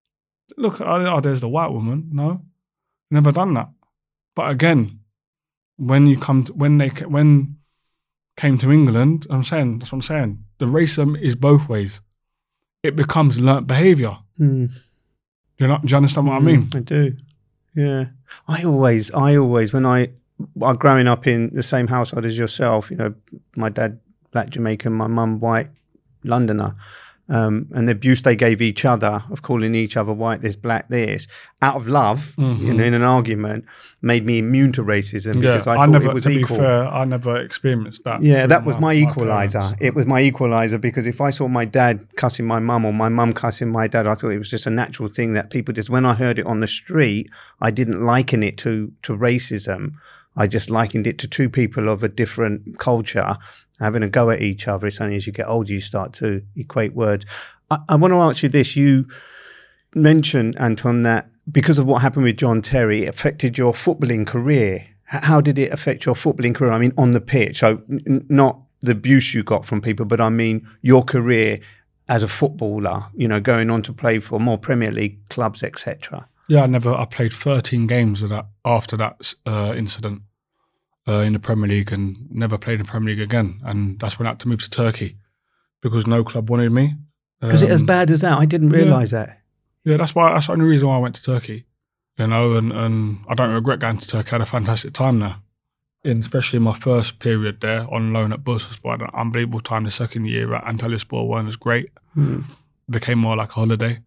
F: Look, oh, there's the white woman. No, never done that. But again, when you come to, when they when came to England, I'm saying, that's what I'm saying. The racism is both ways. It becomes learnt behaviour.
H: Mm.
F: Do you, know, do you understand what I mean?
H: I do. Yeah. I always, I always, when I, I growing up in the same household as yourself, you know, my dad, black Jamaican, my mum, white Londoner, um, and the abuse they gave each other of calling each other white, this, black, this, out of love,
F: Mm-hmm.
H: you know, in an argument, made me immune to racism because
F: yeah,
H: I thought
F: never,
H: it was
F: to
H: equal.
F: Be fair, I never experienced that.
H: Yeah,
F: through
H: that was my, equaliser.
F: parents.
H: It was my equaliser because if I saw my dad cussing my mum or my mum cussing my dad, I thought it was just a natural thing that people just, when I heard it on the street, I didn't liken it to, to racism. I just likened it to two people of a different culture having a go at each other. It's only as you get older you start to equate words. I, I want to ask you this. You mentioned, Anton, that because of what happened with John Terry, it affected your footballing career. H- How did it affect your footballing career? I mean, on the pitch. So n- not the abuse you got from people, but I mean your career as a footballer, you know, going on to play for more Premier League clubs, et cetera.
F: Yeah, I never. I played thirteen games of that after that uh, incident uh, in the Premier League, and never played in the Premier League again. And that's when I had to move to Turkey because no club wanted me. Um,
H: Was it as bad as that? I didn't realise
F: yeah.
H: that.
F: Yeah, that's why. That's the only reason why I went to Turkey. You know, and, and I don't regret going to Turkey. I had a fantastic time there, in especially my first period there on loan at Bursaspor. I had an unbelievable time. The second year at Antalyaspor weren't as great.
H: Mm.
F: It became more like a holiday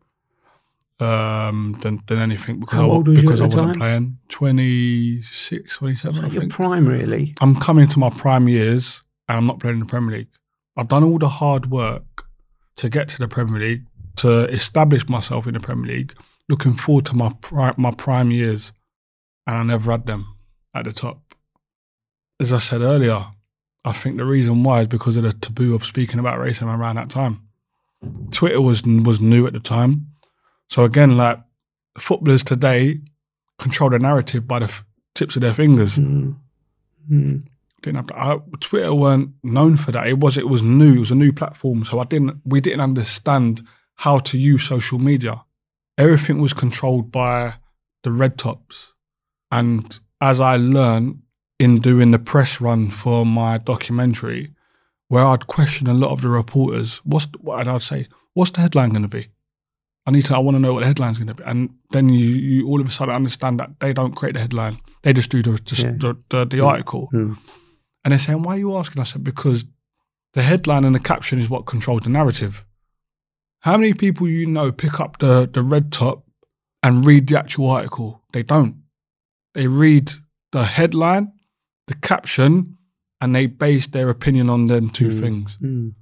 F: um, than than anything because
H: How
F: I,
H: old was you
F: because
H: at
F: I
H: the
F: wasn't
H: time?
F: playing. twenty-six, twenty-seven,
H: Was
F: I
H: that your
F: think.
H: prime, really?
F: I'm coming into my prime years and I'm not playing in the Premier League. I've done all the hard work to get to the Premier League, to establish myself in the Premier League, looking forward to my prime, my prime years, and I never had them at the top. As I said earlier, I think the reason why is because of the taboo of speaking about racism around that time. Twitter was was new at the time. So again, like, footballers today control the narrative by the f- tips of their fingers.
H: Mm. Mm.
F: Didn't have to, I, Twitter weren't known for that. It was it was new. It was a new platform. So I didn't. We didn't understand how to use social media. Everything was controlled by the red tops. And as I learned in doing the press run for my documentary, where I'd question a lot of the reporters, what's and I'd say, what's the headline going to be? I need to. I want to know what the headline's going to be. And then you, you all of a sudden understand that they don't create the headline. They just do the the,
H: Yeah.
F: the, the, the article.
H: Mm.
F: And they're saying, why are you asking? I said, because the headline and the caption is what controls the narrative. How many people you know pick up the, the red top and read the actual article? They don't. They read the headline, the caption, and they base their opinion on them two
H: Mm.
F: things.
H: Mm.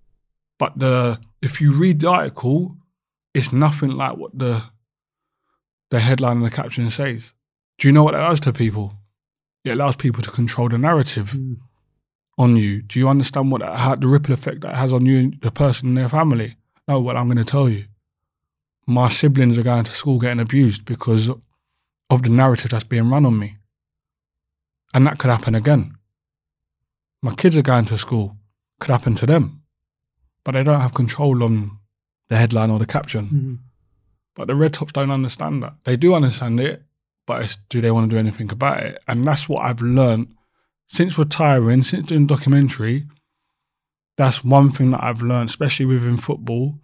F: But the if you read the article, it's nothing like what the the headline and the caption says. Do you know what that does to people? It allows people to control the narrative
H: Mm.
F: on you. Do you understand what that, how, the ripple effect that has on you and the person and their family? No, well, I'm going to tell you. My siblings are going to school getting abused because of the narrative that's being run on me. And that could happen again. My kids are going to school. Could happen to them. But they don't have control on the headline or the caption.
H: Mm.
F: But the red tops don't understand that. They do understand it, but it's, do they want to do anything about it? And that's what I've learned since retiring, since doing documentary. That's one thing that I've learned, especially within football,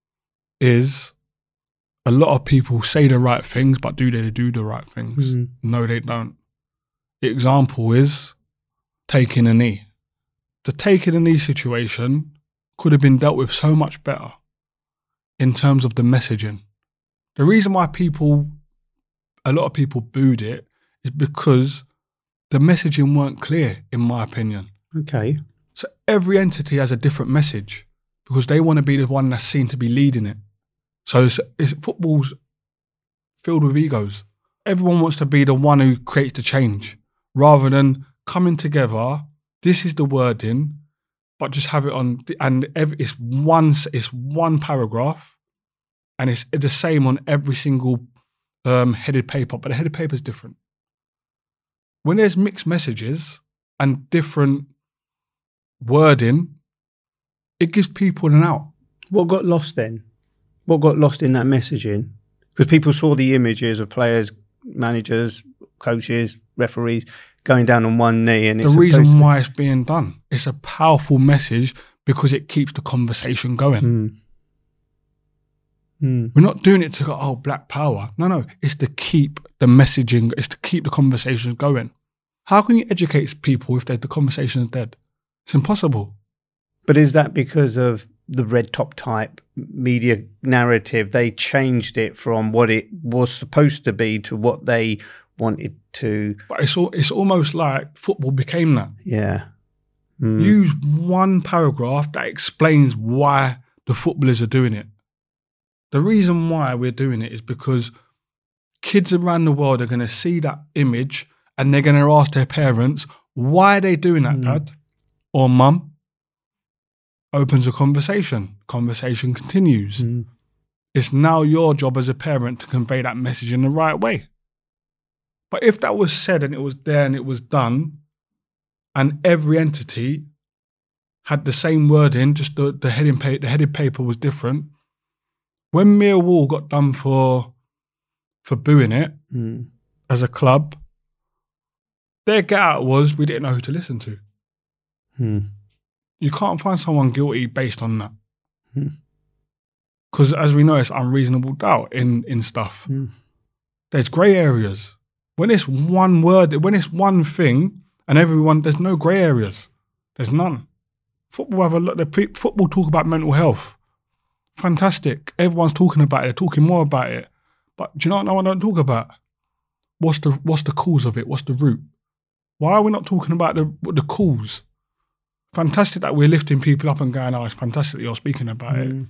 F: is a lot of people say the right things, but do they do the right things?
H: Mm.
F: No, they don't. The example is taking a knee. The taking a knee situation could have been dealt with so much better in terms of the messaging. The reason why people, a lot of people booed it is because the messaging weren't clear, in my opinion.
H: Okay.
F: So every entity has a different message because they want to be the one that's seen to be leading it. So it's, it's, football's filled with egos. Everyone wants to be the one who creates the change rather than coming together. This is the wording, but just have it on, and every, it's one, it's one paragraph, and it's the same on every single um, headed paper, but the headed paper is different. When there's mixed messages and different wording, it gives people an out.
H: What got lost then? What got lost in that messaging? Because people saw the images of players, managers, coaches, referees going down on one knee, and it's
F: the reason
H: to...
F: why it's being done. It's a powerful message because it keeps the conversation going.
H: Mm. Mm.
F: We're not doing it to go, oh, black power. No, no. It's to keep the messaging, it's to keep the conversations going. How can you educate people if the conversation is dead? It's impossible.
H: But is that because of the red top type media narrative? They changed it from what it was supposed to be to what they wanted to.
F: But it's all, it's almost like football became that.
H: Yeah. Mm.
F: Use one paragraph that explains why the footballers are doing it. The reason why we're doing it is because kids around the world are going to see that image and they're going to ask their parents, why are they doing that, mm. dad or mum? Opens a conversation. Conversation continues. Mm. It's now your job as a parent to convey that message in the right way. But if that was said and it was there and it was done, and every entity had the same wording, just the, the, heading pa- the headed paper was different, when Millwall got done for for booing it
H: mm.
F: as a club, their get out was we didn't know who to listen to.
H: Mm.
F: You can't find someone guilty based on that. Because mm. as we know, it's unreasonable doubt in, in stuff.
H: Mm. There's
F: grey areas. When it's one word, when it's one thing, and everyone, there's no grey areas. There's none. Football have a lot. The pre- football talk about mental health. Fantastic. Everyone's talking about it. They're talking more about it. But do you know what no one don't talk about? What's the what's the cause of it? What's the root? Why are we not talking about the the cause? Fantastic that we're lifting people up and going, oh, it's fantastic that you're speaking about mm. it.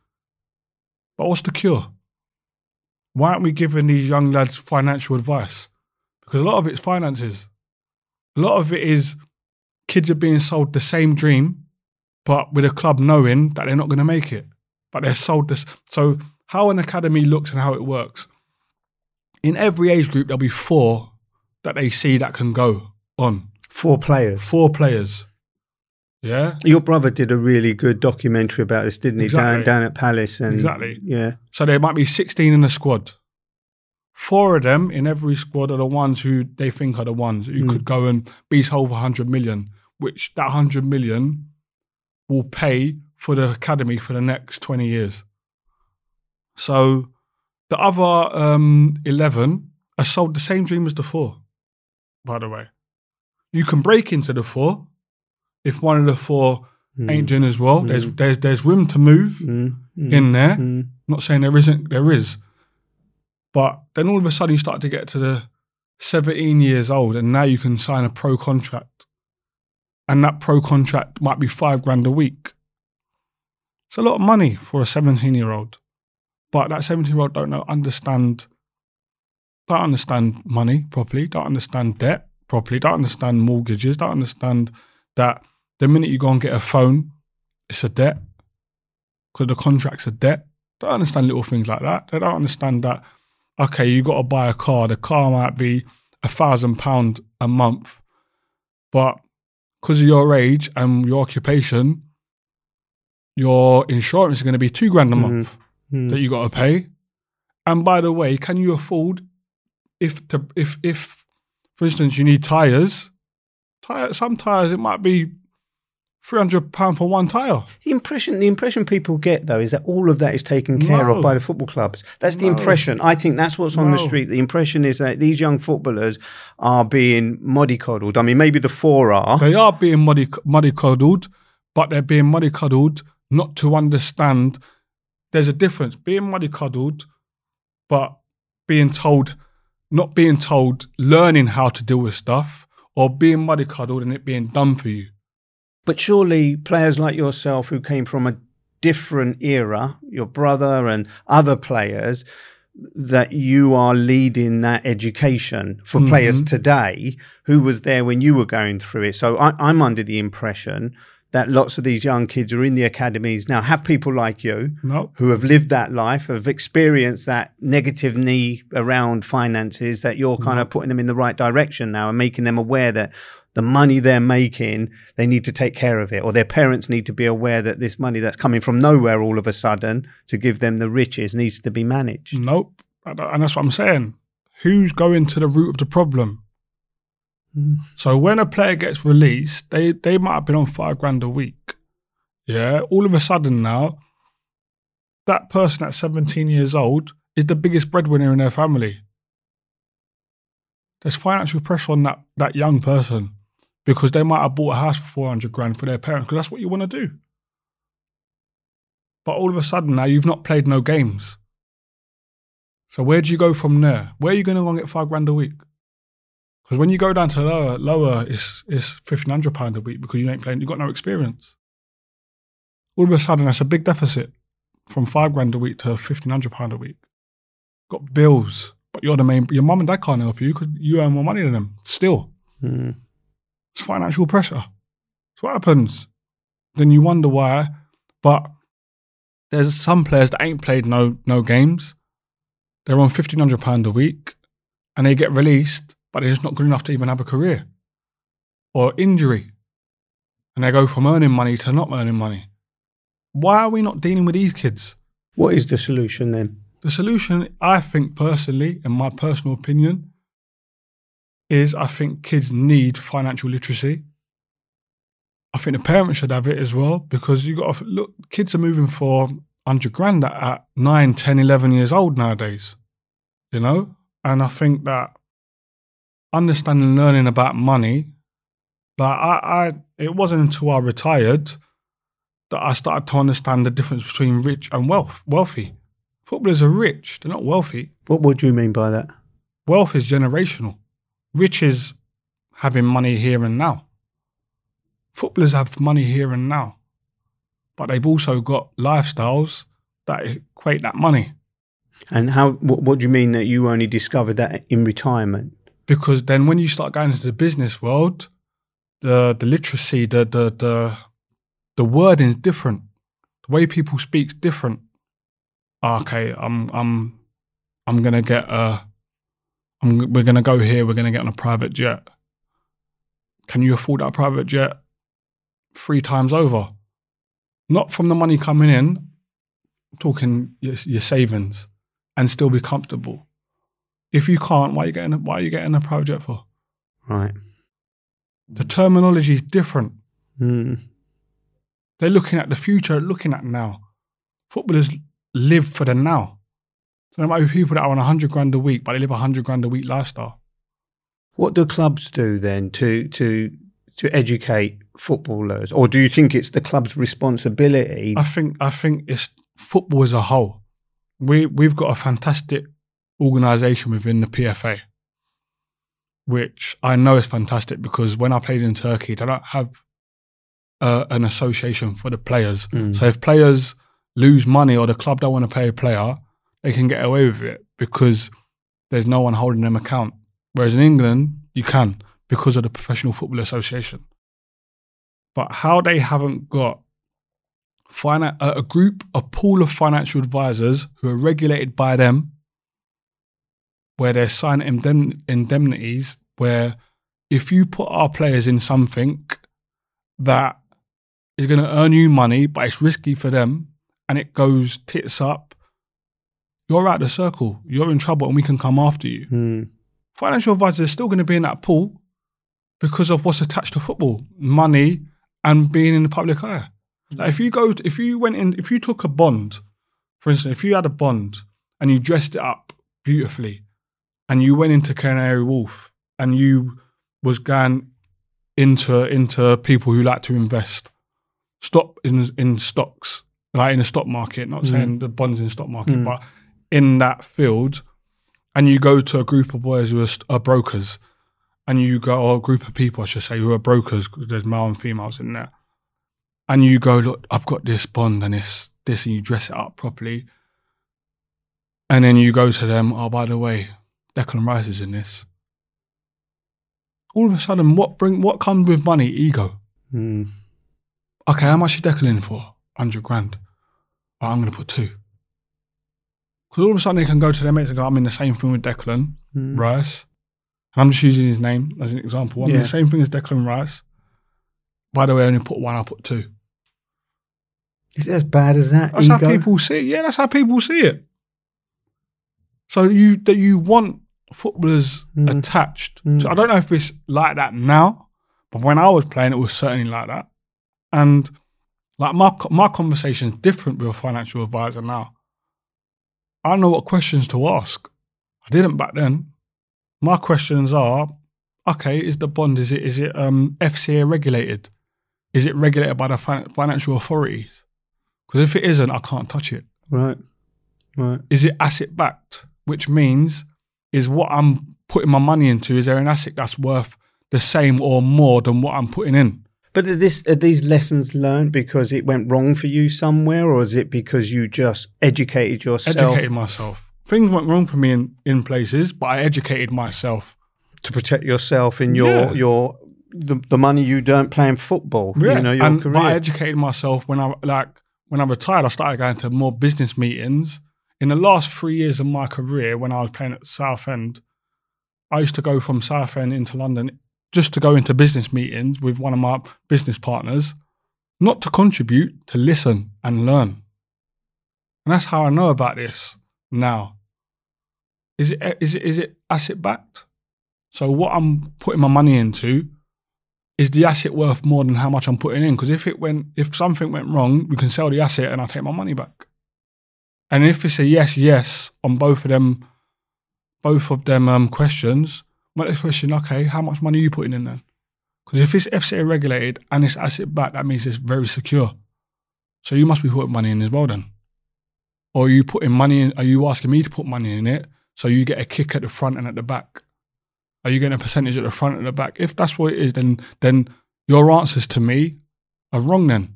F: But what's the cure? Why aren't we giving these young lads financial advice? Because a lot of it's finances. A lot of it is kids are being sold the same dream, but with a club knowing that they're not going to make it. But they're sold this. So how an academy looks and how it works. In every age group, there'll be four that they see that can go on.
H: Four players?
F: Four players. Yeah.
H: Your brother did a really good documentary about this, didn't he?
F: Exactly.
H: Down, down at Palace. And,
F: exactly.
H: Yeah.
F: So there might be sixteen in the squad. Four of them in every squad are the ones who they think are the ones who mm. could go and be sold for one hundred million, which that one hundred million will pay for the academy for the next twenty years. So the other um, eleven are sold the same dream as the four, by the way. You can break into the four if one of the four mm. ain't doing as well. Mm. There's there's there's room to move
H: mm. Mm.
F: in there.
H: Mm.
F: Not saying there isn't, there is. But then all of a sudden you start to get to the seventeen years old and now you can sign a pro contract. And that pro contract might be five grand a week. It's a lot of money for a seventeen-year-old. But that seventeen-year-old don't know, understand, don't understand money properly, don't understand debt properly, don't understand mortgages, don't understand that the minute you go and get a phone, it's a debt because the contract's a debt. They don't understand little things like that. They don't understand that, okay, you got to buy a car. The car might be a thousand pound a month, but because of your age and your occupation, your insurance is going to be two grand a month mm-hmm. that you got to pay. And by the way, can you afford if to if if for instance you need tires? Tire some tires it might be three hundred pounds for one tire.
H: The impression the impression people get though is that all of that is taken care
F: no.
H: of by the football clubs. That's the
F: no.
H: impression. I think that's what's on
F: no.
H: the street. The impression is that these young footballers are being mollycoddled. I mean, maybe the four are.
F: They are being muddy mollycoddled, but they're being mollycoddled not to understand. There's a difference being mollycoddled, but being told, not being told, learning how to deal with stuff, or being mollycoddled and it being done for you.
H: But surely players like yourself who came from a different era, your brother and other players, that you are leading that education for mm-hmm. players today who was there when you were going through it. So I, I'm under the impression that lots of these young kids are in the academies now, have people like you
F: nope.
H: who have lived that life, have experienced that negative knee around finances, that you're kind nope. of putting them in the right direction now and making them aware that the money they're making, they need to take care of it, or their parents need to be aware that this money that's coming from nowhere all of a sudden to give them the riches needs to be managed.
F: Nope. And that's what I'm saying. Who's going to the root of the problem? Mm. So when a player gets released, they, they might have been on five grand a week. Yeah. All of a sudden now, that person at seventeen years old is the biggest breadwinner in their family. There's financial pressure on that, that young person, because they might have bought a house for four hundred grand for their parents, because that's what you want to do. But all of a sudden now you've not played no games. So where do you go from there? Where are you going to go and get five grand a week? Because when you go down to lower, lower, it's it's fifteen hundred pounds a week because you ain't playing, you've got no experience. All of a sudden that's a big deficit from five grand a week to fifteen hundred pounds a week. Got bills, but you're the main, your mum and dad can't help you because you earn more money than them still. Mm. It's financial pressure. That's what happens. Then you wonder why. But there's some players that ain't played no no games. They're on fifteen hundred pounds a week and they get released, but they're just not good enough to even have a career. Or injury. And they go from earning money to not earning money. Why are we not dealing with these kids?
H: What is the solution then?
F: The solution, I think personally, in my personal opinion, is I think kids need financial literacy. I think the parents should have it as well, because you got to look, kids are moving for one hundred grand at, at nine, ten, eleven years old nowadays, you know? And I think that understanding and learning about money, but I, I, it wasn't until I retired that I started to understand the difference between rich and wealth, wealthy. Footballers are rich, they're not wealthy.
H: What What do you mean by that?
F: Wealth is generational. Rich is having money here and now. Footballers have money here and now, but they've also got lifestyles that equate that money.
H: And how? What, what do you mean that you only discovered that in retirement?
F: Because then when you start going into the business world, the the literacy, the the the, the wording is different. The way people speak is different. Okay, I'm I'm I'm gonna get a. I'm, we're gonna go here. We're gonna get on a private jet. Can you afford that private jet? Three times over. Not from the money coming in. I'm talking your, your savings, and still be comfortable. If you can't, why are you getting a, why are you getting a private jet for?
H: Right.
F: The terminology is different.
H: Mm.
F: They're looking at the future, looking at now. Footballers live for the now. So there might be people that are on a hundred grand a week, but they live a hundred grand a week lifestyle.
H: What do clubs do then to to to educate footballers, or do you think it's the club's responsibility?
F: I think I think it's football as a whole. We we've got a fantastic organisation within the P F A, which I know is fantastic because when I played in Turkey, they don't have uh, an association for the players. Mm. So if players lose money or the club don't want to pay a player, they can get away with it because there's no one holding them account. Whereas in England, you can because of the Professional Football Association. But how they haven't got finan- a group, a pool of financial advisors who are regulated by them, where they're signing indemn- indemnities, where if you put our players in something that is going to earn you money, but it's risky for them, and it goes tits up, you're out of the circle. You're in trouble and we can come after you.
H: Mm.
F: Financial advisors are still going to be in that pool because of what's attached to football, money and being in the public eye. Mm. Like if you go, to, if you went in, if you took a bond, for instance, if you had a bond and you dressed it up beautifully and you went into Canary Wharf and you was going into into people who like to invest, stop in in stocks, like in the stock market, not mm. saying the bonds in the stock market, mm. but in that field, and you go to a group of boys who are, are brokers, and you go, or a group of people, I should say, who are brokers, because there's male and females in there, and you go, look, I've got this bond and this, this, and you dress it up properly. And then you go to them, oh, by the way, Declan Rice is in this. All of a sudden, what bring what comes with money? Ego.
H: Mm.
F: Okay, how much is Declan in for? one hundred grand. Oh, I'm going to put two. Because all of a sudden they can go to their mates and go, I'm in the same thing with Declan
H: Mm.
F: Rice. And I'm just using his name as an example. I'm
H: Yeah.
F: in the same thing as Declan Rice. By the way, I only put one, I'll put two.
H: Is it as bad as that?
F: That's
H: Ego?
F: how people see it. Yeah, that's how people see it. So you that you want footballers
H: Mm.
F: attached.
H: Mm.
F: So I don't know if it's like that now, but when I was playing, it was certainly like that. And like my my conversation is different with a financial advisor now. I know what questions to ask. I didn't back then. My questions are, okay, is the bond, is it is it um, F C A regulated? Is it regulated by the fin- financial authorities? Because if it isn't, I can't touch it.
H: Right, right.
F: Is it asset backed? Which means, is what I'm putting my money into, is there an asset that's worth the same or more than what I'm putting in?
H: But are, this, are these lessons learned because it went wrong for you somewhere, or is it because you just educated yourself?
F: Educated myself. Things went wrong for me in, in places, but I educated myself.
H: To protect yourself in your,
F: Yeah.
H: your the, the money you don't playing football,
F: Yeah.
H: you know, your
F: and,
H: career.
F: But I educated myself when I like when I retired, I started going to more business meetings. In the last three years of my career, when I was playing at Southend, I used to go from Southend into London just to go into business meetings with one of my business partners, not to contribute, to listen and learn. And that's how I know about this now. Is it is it is it asset backed? So what I'm putting my money into, is the asset worth more than how much I'm putting in? Because if it went, if something went wrong, we can sell the asset and I'll take my money back. And if it's a yes, yes on both of them, both of them um, questions, my next question, okay, how much money are you putting in then? Because if it's F C A regulated and it's asset backed, that means it's very secure. So you must be putting money in as well then. Or are you putting money in? Are you asking me to put money in it so you get a kick at the front and at the back? Are you getting a percentage at the front and the back? If that's what it is, then then your answers to me are wrong then.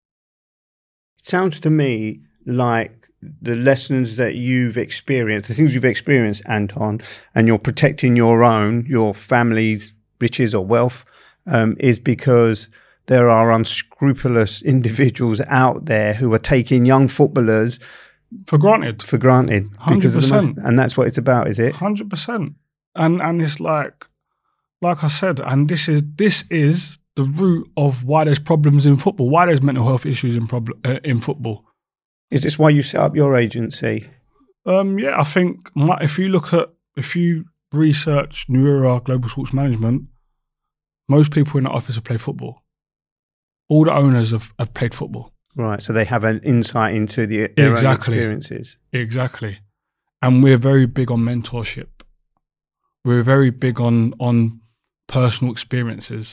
H: It sounds to me like the lessons that you've experienced, the things you've experienced, Anton, and you're protecting your own, your family's riches or wealth, um, is because there are unscrupulous individuals out there who are taking young footballers
F: For granted.
H: for granted. because of the money.
F: one hundred percent.
H: And that's what it's about, is it?
F: one hundred percent. And and it's like, like I said, and this is this is the root of why there's problems in football, why there's mental health issues in problem uh, in football.
H: Is this why you set up your agency?
F: Um, yeah, I think my, if you look at, if you research New Era Global Sports Management, most people in the office have played football. All the owners have, have played football.
H: Right, so they have an insight into the, their
F: Exactly.
H: own experiences.
F: Exactly. And we're very big on mentorship. We're very big on on personal experiences.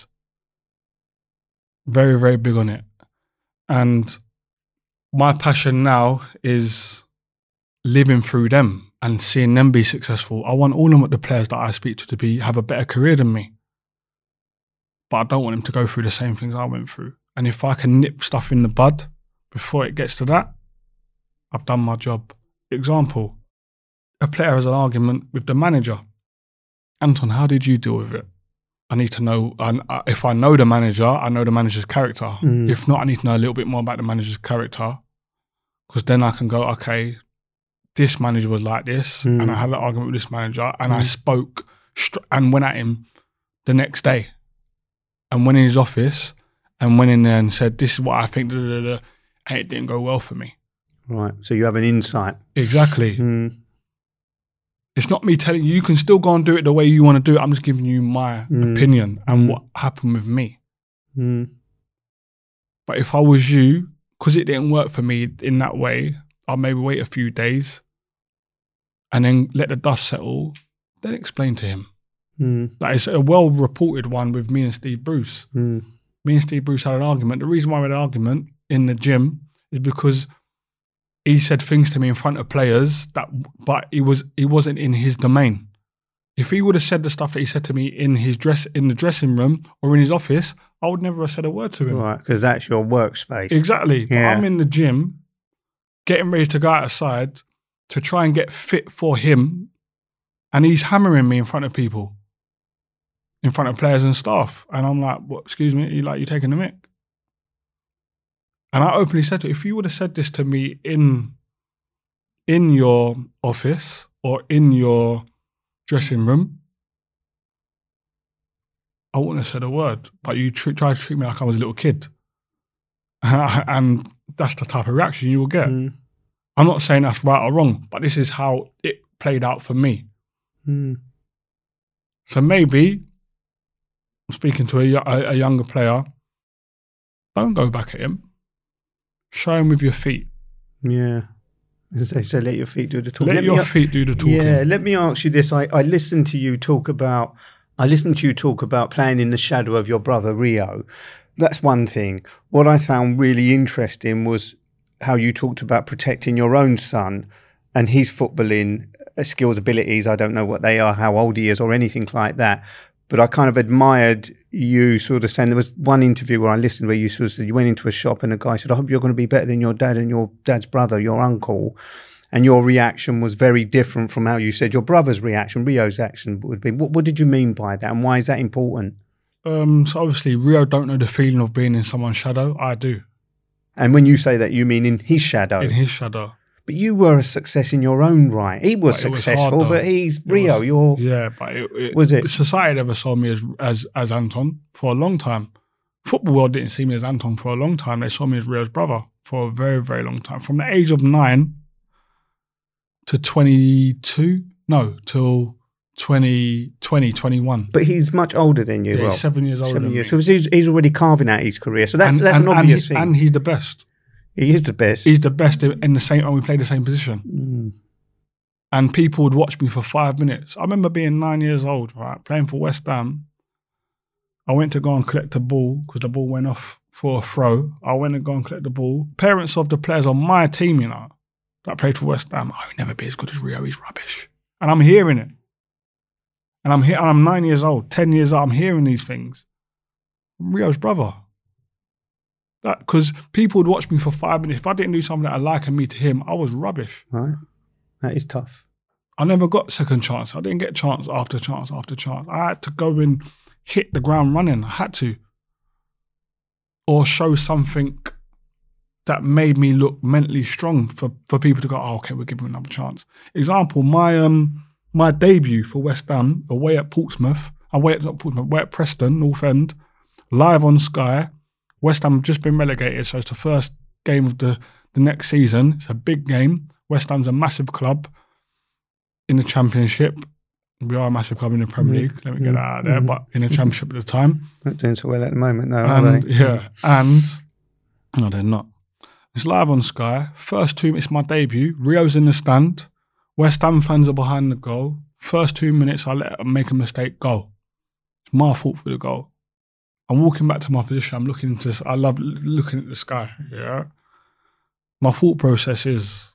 F: Very, very big on it. And my passion now is living through them and seeing them be successful. I want all of the players that I speak to to be have a better career than me. But I don't want them to go through the same things I went through. And if I can nip stuff in the bud before it gets to that, I've done my job. Example, a player has an argument with the manager. Anton, how did you deal with it? I need to know, and if I know the manager, I know the manager's character.
H: Mm.
F: If not, I need to know a little bit more about the manager's character, because then I can go, okay, this manager was like this,
H: Mm.
F: and I had an argument with this manager, and I
H: Mm.
F: spoke str- and went at him the next day, and went in his office, and went in there and said, this is what I think, da, da, da, da, and it didn't go well for me.
H: Right, so you have an insight.
F: Exactly.
H: Mm.
F: It's not me telling you, you can still go and do it the way you want to do it. I'm just giving you my
H: Mm.
F: opinion and
H: Mm.
F: what happened with me.
H: Mm.
F: But if I was you, because it didn't work for me in that way, I'll maybe wait a few days and then let the dust settle, then explain to him.
H: Mm.
F: Like, it's a well-reported one with me and Steve Bruce.
H: Mm.
F: Me and Steve Bruce had an argument. The reason why we had an argument in the gym is because he said things to me in front of players that, but he was he wasn't in his domain. If he would have said the stuff that he said to me in his dress in the dressing room or in his office, I would never have said a word to him.
H: Right, because that's your workspace.
F: Exactly. But
H: Yeah.
F: I'm in the gym, getting ready to go outside to try and get fit for him, and he's hammering me in front of people, in front of players and staff. And I'm like, what, excuse me, you like, you taking the mick? And I openly said to him, if you would have said this to me in, in your office or in your dressing room, I wouldn't have said a word, but you tr- tried to treat me like I was a little kid. And that's the type of reaction you will get.
H: Mm.
F: I'm not saying that's right or wrong, but this is how it played out for me.
H: Mm.
F: So maybe, I'm speaking to a, a, a younger player, don't go back at him. Show him with your feet.
H: Yeah. As they say, let your feet do the talking.
F: Let,
H: Let
F: your
H: me,
F: feet do the talking.
H: Yeah, let me ask you this. I, I listened to you talk about, I listened to you talk about playing in the shadow of your brother Rio. That's one thing. What I found really interesting was how you talked about protecting your own son and his footballing skills, abilities. I don't know what they are, how old he is or anything like that. But I kind of admired you sort of saying, there was one interview where I listened where you sort of said you went into a shop and a guy said, I hope you're going to be better than your dad and your dad's brother, your uncle. And your reaction was very different from how you said your brother's reaction, Rio's action would be. What, what did you mean by that and why is that important?
F: Um, so obviously Rio don't know the feeling of being in someone's shadow. I do.
H: And when you say that, you mean in his shadow?
F: In his shadow.
H: But you were a success in your own right. He was
F: But it was
H: successful,
F: hard, though.
H: but he's
F: It
H: Rio.
F: was-
H: you're
F: Yeah, but it, it,
H: Was it?
F: Society never saw me as, as as Anton for a long time. Football world didn't see me as Anton for a long time. They saw me as Rio's brother for a very, very long time. From the age of nine to twenty-two, no, till twenty, twenty, twenty-one.
H: But he's much older than you.
F: Yeah,
H: Rob.
F: he's seven years older
H: Seven
F: than
H: years.
F: me.
H: So he's, he's already carving out his career. So that's
F: And-
H: that's
F: and-
H: an
F: and
H: obvious
F: he-
H: thing.
F: And he's the best.
H: He is the best.
F: He's the best in the same, and we play the same position.
H: Mm.
F: And people would watch me for five minutes. I remember being nine years old, right, playing for West Ham. I went to go and collect the ball because the ball went off for a throw. I went and go and collect the ball. Parents of the players on my team, you know, that played for West Ham, oh, he'll never be as good as Rio, he's rubbish. And I'm hearing it. And I'm here, I'm nine years old, ten years old, I'm hearing these things. Rio's brother. Because people would watch me for five minutes. If I didn't do something that I likened me to him, I was rubbish.
H: Right. That is tough.
F: I never got second chance. I didn't get chance after chance after chance. I had to go and hit the ground running. I had to. Or show something that made me look mentally strong for, for people to go, oh, okay, we'll give him another chance. Example, my um my debut for West Ham, away at Portsmouth, away at, not Portsmouth, away at Preston, North End, live on Sky. West Ham have just been relegated, so it's the first game of the, the next season. It's a big game. West Ham's a massive club in the Championship. We are a massive club in the Premier League. Let me get that out there. But in the Championship at the time.
H: Not doing so well at the moment, though, are
F: And,
H: they?
F: yeah, and no, they're not. It's live on Sky. First two, it's my debut. Rio's in the stand. West Ham fans are behind the goal. First two minutes, I let them make a mistake, goal. It's my fault for the goal. I'm walking back to my position. I'm looking into this. I love looking at the sky. Yeah. My thought process is,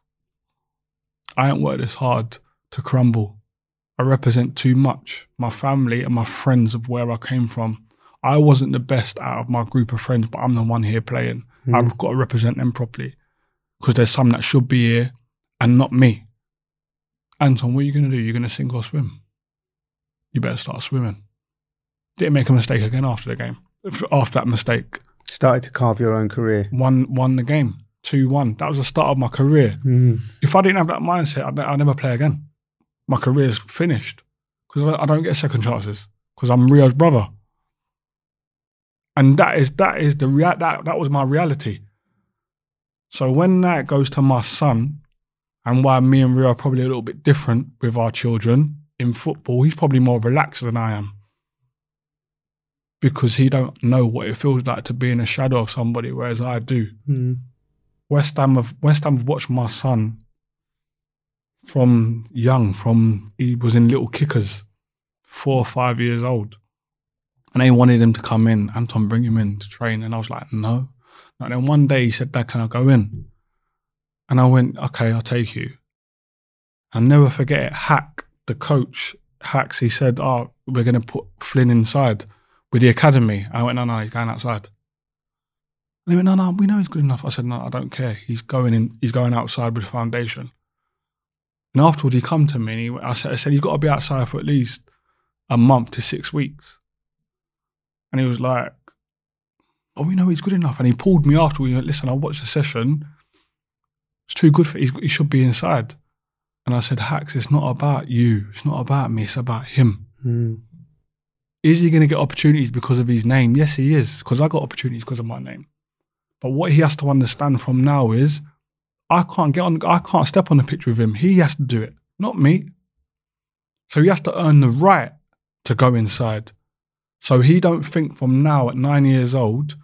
F: I ain't worked this hard to crumble. I represent too much. My family and my friends of where I came from. I wasn't the best out of my group of friends, but I'm the one here playing. Mm. I've got to represent them properly because there's some that should be here and not me. Anton, what are you going to do? You're going to sink or swim? You better start swimming. Didn't make a mistake again after the game. After that mistake.
H: Started to carve your own career.
F: Won, won the game. two one. That was the start of my career.
H: Mm.
F: If I didn't have that mindset, I'd, I'd never play again. My career's finished because I don't get second chances because I'm Rio's brother. And that is that is the rea- that that was my reality. So when that goes to my son, and why me and Rio are probably a little bit different with our children in football, he's probably more relaxed than I am. Because he don't know what it feels like to be in a shadow of somebody, whereas I do.
H: Mm.
F: West Ham have West Ham have watched my son from young, from he was in little kickers, four or five years old. And they wanted him to come in, Anton, bring him in to train. And I was like, no. And then one day he said, Dad, can I go in? And I went, okay, I'll take you. I'll never forget it. Hack, the coach, Hacks, he said, oh, we're going to put Flynn inside. with the academy. I went, no, no, he's going outside. And he went, no, no, we know he's good enough. I said, no, I don't care. He's going in. He's going outside with the foundation. And afterwards, he come to me and he, I, said, I said, he's got to be outside for at least a month to six weeks. And he was like, oh, we know he's good enough. And he pulled me afterwards. He went, listen, I watched the session. It's too good for he's, he should be inside. And I said, Hax, it's not about you. It's not about me. It's about him.
H: Mm.
F: Is he going to get opportunities because of his name? Yes, he is, because I got opportunities because of my name. But what he has to understand from now is, I can't get on. I can't step on the pitch with him. He has to do it, not me. So he has to earn the right to go inside. So he don't think from now at nine years old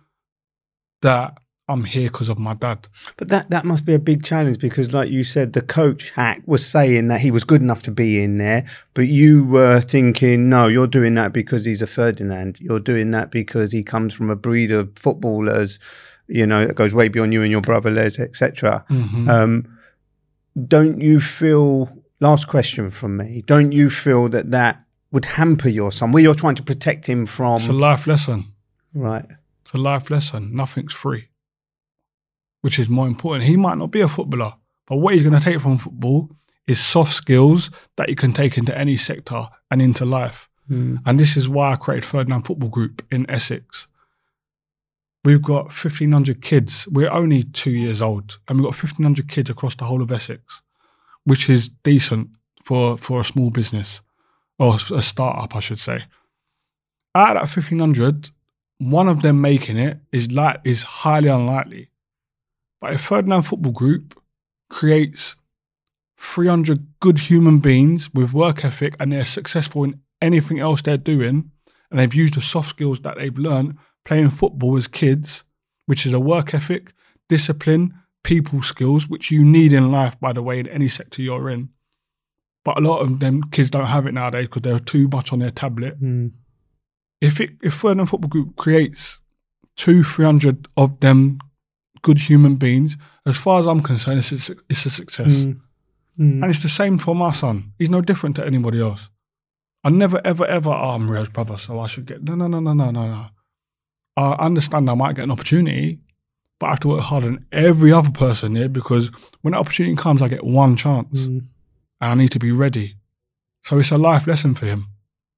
F: that I'm here because of my dad.
H: But that, that must be a big challenge because, like you said, the coach Hack was saying that he was good enough to be in there, but you were thinking, no, you're doing that because he's a Ferdinand. You're doing that because he comes from a breed of footballers, you know, that goes way beyond you and your brother Les, et cetera.
F: Mm-hmm.
H: Um, don't you feel, last question from me, don't you feel that that would hamper your son, where you're trying to protect him from?
F: It's a life lesson.
H: Right.
F: It's a life lesson. Nothing's free, which is more important. He might not be a footballer, but what he's going to take from football is soft skills that he can take into any sector and into life.
H: Mm.
F: And this is why I created Ferdinand Football Group in Essex. We've got fifteen hundred kids. We're only two years old, and we've got fifteen hundred kids across the whole of Essex, which is decent for, for a small business, or a startup, I should say. Out of that fifteen hundred, one of them making it is like is highly unlikely. But if Ferdinand Football Group creates three hundred good human beings with work ethic and they're successful in anything else they're doing, and they've used the soft skills that they've learned playing football as kids, which is a work ethic, discipline, people skills, which you need in life, by the way, in any sector you're in. But a lot of them kids don't have it nowadays because they're too much on their tablet.
H: Mm.
F: If it, if Ferdinand Football Group creates two, three hundred of them good human beings, as far as I'm concerned, it's a, it's a success.
H: Mm. Mm.
F: And it's the same for my son. He's no different to anybody else. I never, ever, ever, oh, I'm Rio's brother, so I should get, no, no, no, no, no, no, no. I understand I might get an opportunity, but I have to work harder than every other person here because when that opportunity comes, I get one chance
H: Mm.
F: and I need to be ready. So it's a life lesson for him.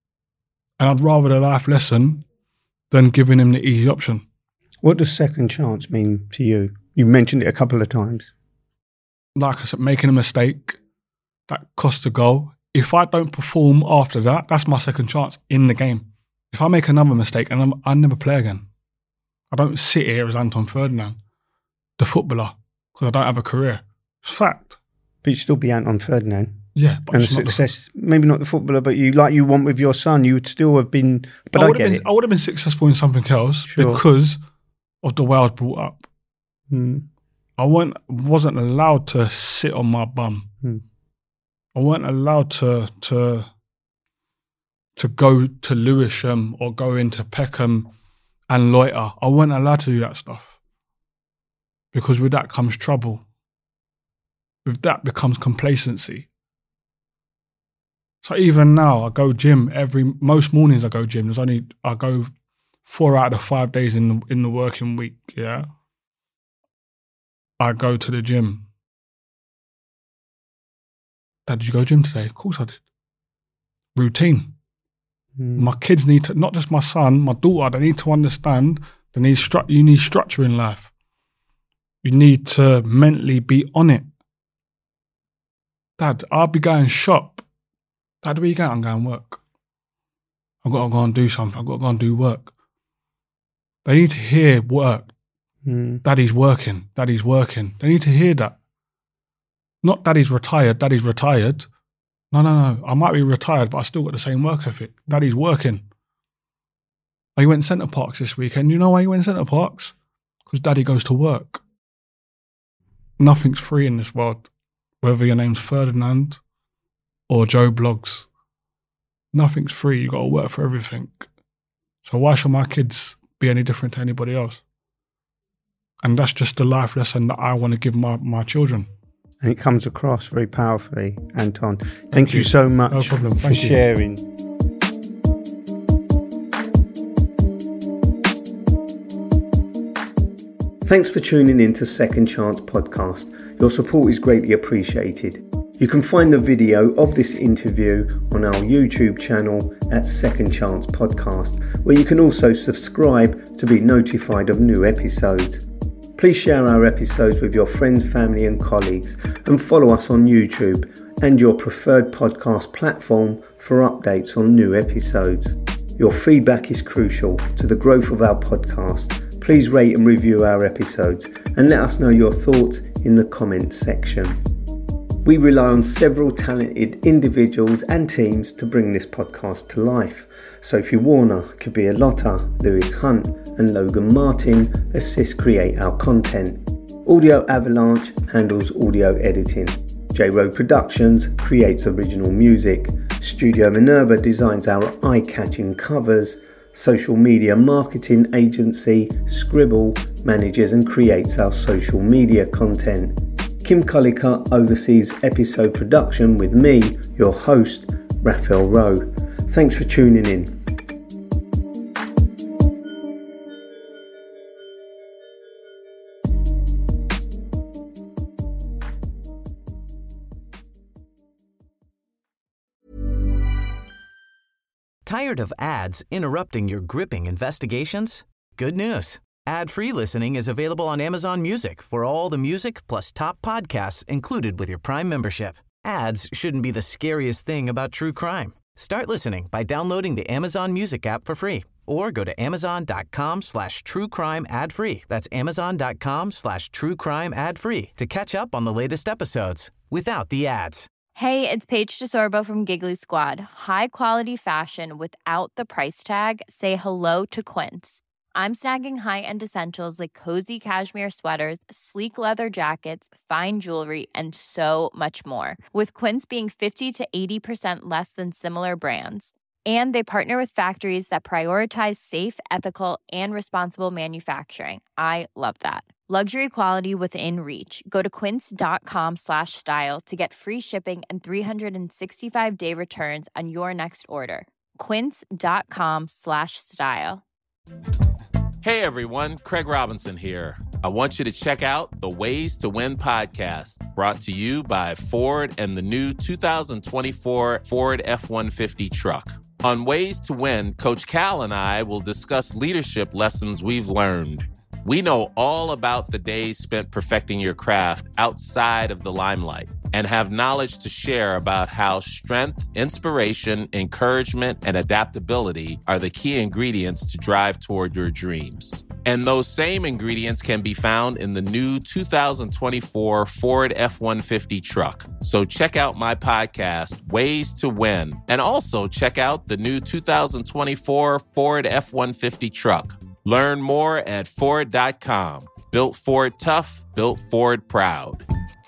F: And I'd rather the life lesson than giving him the easy option.
H: What does second chance mean to you? You mentioned it a couple of times.
F: Like I said, making a mistake that costs a goal. If I don't perform after that, that's my second chance in the game. If I make another mistake, and I'm, I never play again. I don't sit here as Anton Ferdinand, the footballer, because I don't have a career. It's fact.
H: But you'd still be Anton Ferdinand.
F: Yeah, but
H: and a
F: it's not the-
H: success, maybe not the footballer, but you like you want with your son, you would still have been, but I,
F: I would
H: get
F: have been,
H: it.
F: I would have been successful in something else
H: Sure.
F: because of the way I was brought up.
H: Mm.
F: I weren't, wasn't allowed to sit on my bum.
H: Mm.
F: I weren't allowed to to to go to Lewisham or go into Peckham and loiter. I weren't allowed to do that stuff because with that comes trouble. With that becomes complacency. So even now, I go gym every most mornings. I go gym. There's only I go four out of five days in the, in the working week. Yeah, I go to the gym. Dad, did you go gym today? Of course I did. Routine.
H: Mm.
F: My kids need to, not just my son, my daughter. They need to understand. They need stru- You need structure in life. You need to mentally be on it. Dad, I'll be going shop. Dad, where you going? I'm going work. I've got to go and do something. I've got to go and do work. They need to hear work.
H: Mm.
F: Daddy's working. Daddy's working. They need to hear that. Not daddy's retired. Daddy's retired. No, no, no. I might be retired, but I still got the same work ethic. Daddy's working. I went Centre Parks this weekend. You know why you went Centre Parks? Because daddy goes to work. Nothing's free in this world. Whether your name's Ferdinand or Joe Blogs. Nothing's free. You got to work for everything. So why should my kids be any different to anybody else? And that's just the life lesson that I want to give my, my children.
H: And it comes across very powerfully, Anton. Thank,
F: Thank
H: you.
F: you
H: so much
F: No problem.
H: for
F: Thank you.
H: sharing. Thanks for tuning in to Second Chance Podcast. Your support is greatly appreciated. You can find the video of this interview on our YouTube channel at Second Chance Podcast, where you can also subscribe to be notified of new episodes. Please share our episodes with your friends, family and colleagues, and follow us on YouTube and your preferred podcast platform for updates on new episodes. Your feedback is crucial to the growth of our podcast. Please rate and review our episodes and let us know your thoughts in the comments section. We rely on several talented individuals and teams to bring this podcast to life. Sophie Warner, Kabir Lotta, Lewis Hunt and Logan Martin assist create our content. Audio Avalanche handles audio editing. J-Row Productions creates original music. Studio Minerva designs our eye-catching covers. Social media marketing agency Scribble manages and creates our social media content. Kim Collicutt oversees episode production with me, your host, Raphael Rowe. Thanks for tuning in.
I: Tired of ads interrupting your gripping investigations? Good news. Ad-free listening is available on Amazon Music for all the music plus top podcasts included with your Prime membership. Ads shouldn't be the scariest thing about true crime. Start listening by downloading the Amazon Music app for free or go to amazon.com slash true crime ad free. That's amazon.com slash true crime ad free to catch up on the latest episodes without the ads.
E: Hey, it's Paige DeSorbo from Giggly Squad. High quality fashion without the price tag. Say hello to Quince. I'm snagging high-end essentials like cozy cashmere sweaters, sleek leather jackets, fine jewelry, and so much more. With Quince being fifty to eighty percent less than similar brands. And they partner with factories that prioritize safe, ethical, and responsible manufacturing. I love that. Luxury quality within reach. Go to quince.com slash style to get free shipping and three sixty-five day returns on your next order. Quince.com slash style.
J: Hey everyone, Craig Robinson here. I want you to check out the Ways to Win podcast, brought to you by Ford and the new two thousand twenty-four Ford F one fifty truck. On Ways to Win, Coach Cal and I will discuss leadership lessons we've learned. We know all about the days spent perfecting your craft outside of the limelight and have knowledge to share about how strength, inspiration, encouragement, and adaptability are the key ingredients to drive toward your dreams. And those same ingredients can be found in the new two thousand twenty-four Ford F one fifty truck. So check out my podcast, Ways to Win, and also check out the new two thousand twenty-four Ford F one fifty truck. Learn more at Ford dot com. Built Ford tough, built Ford proud.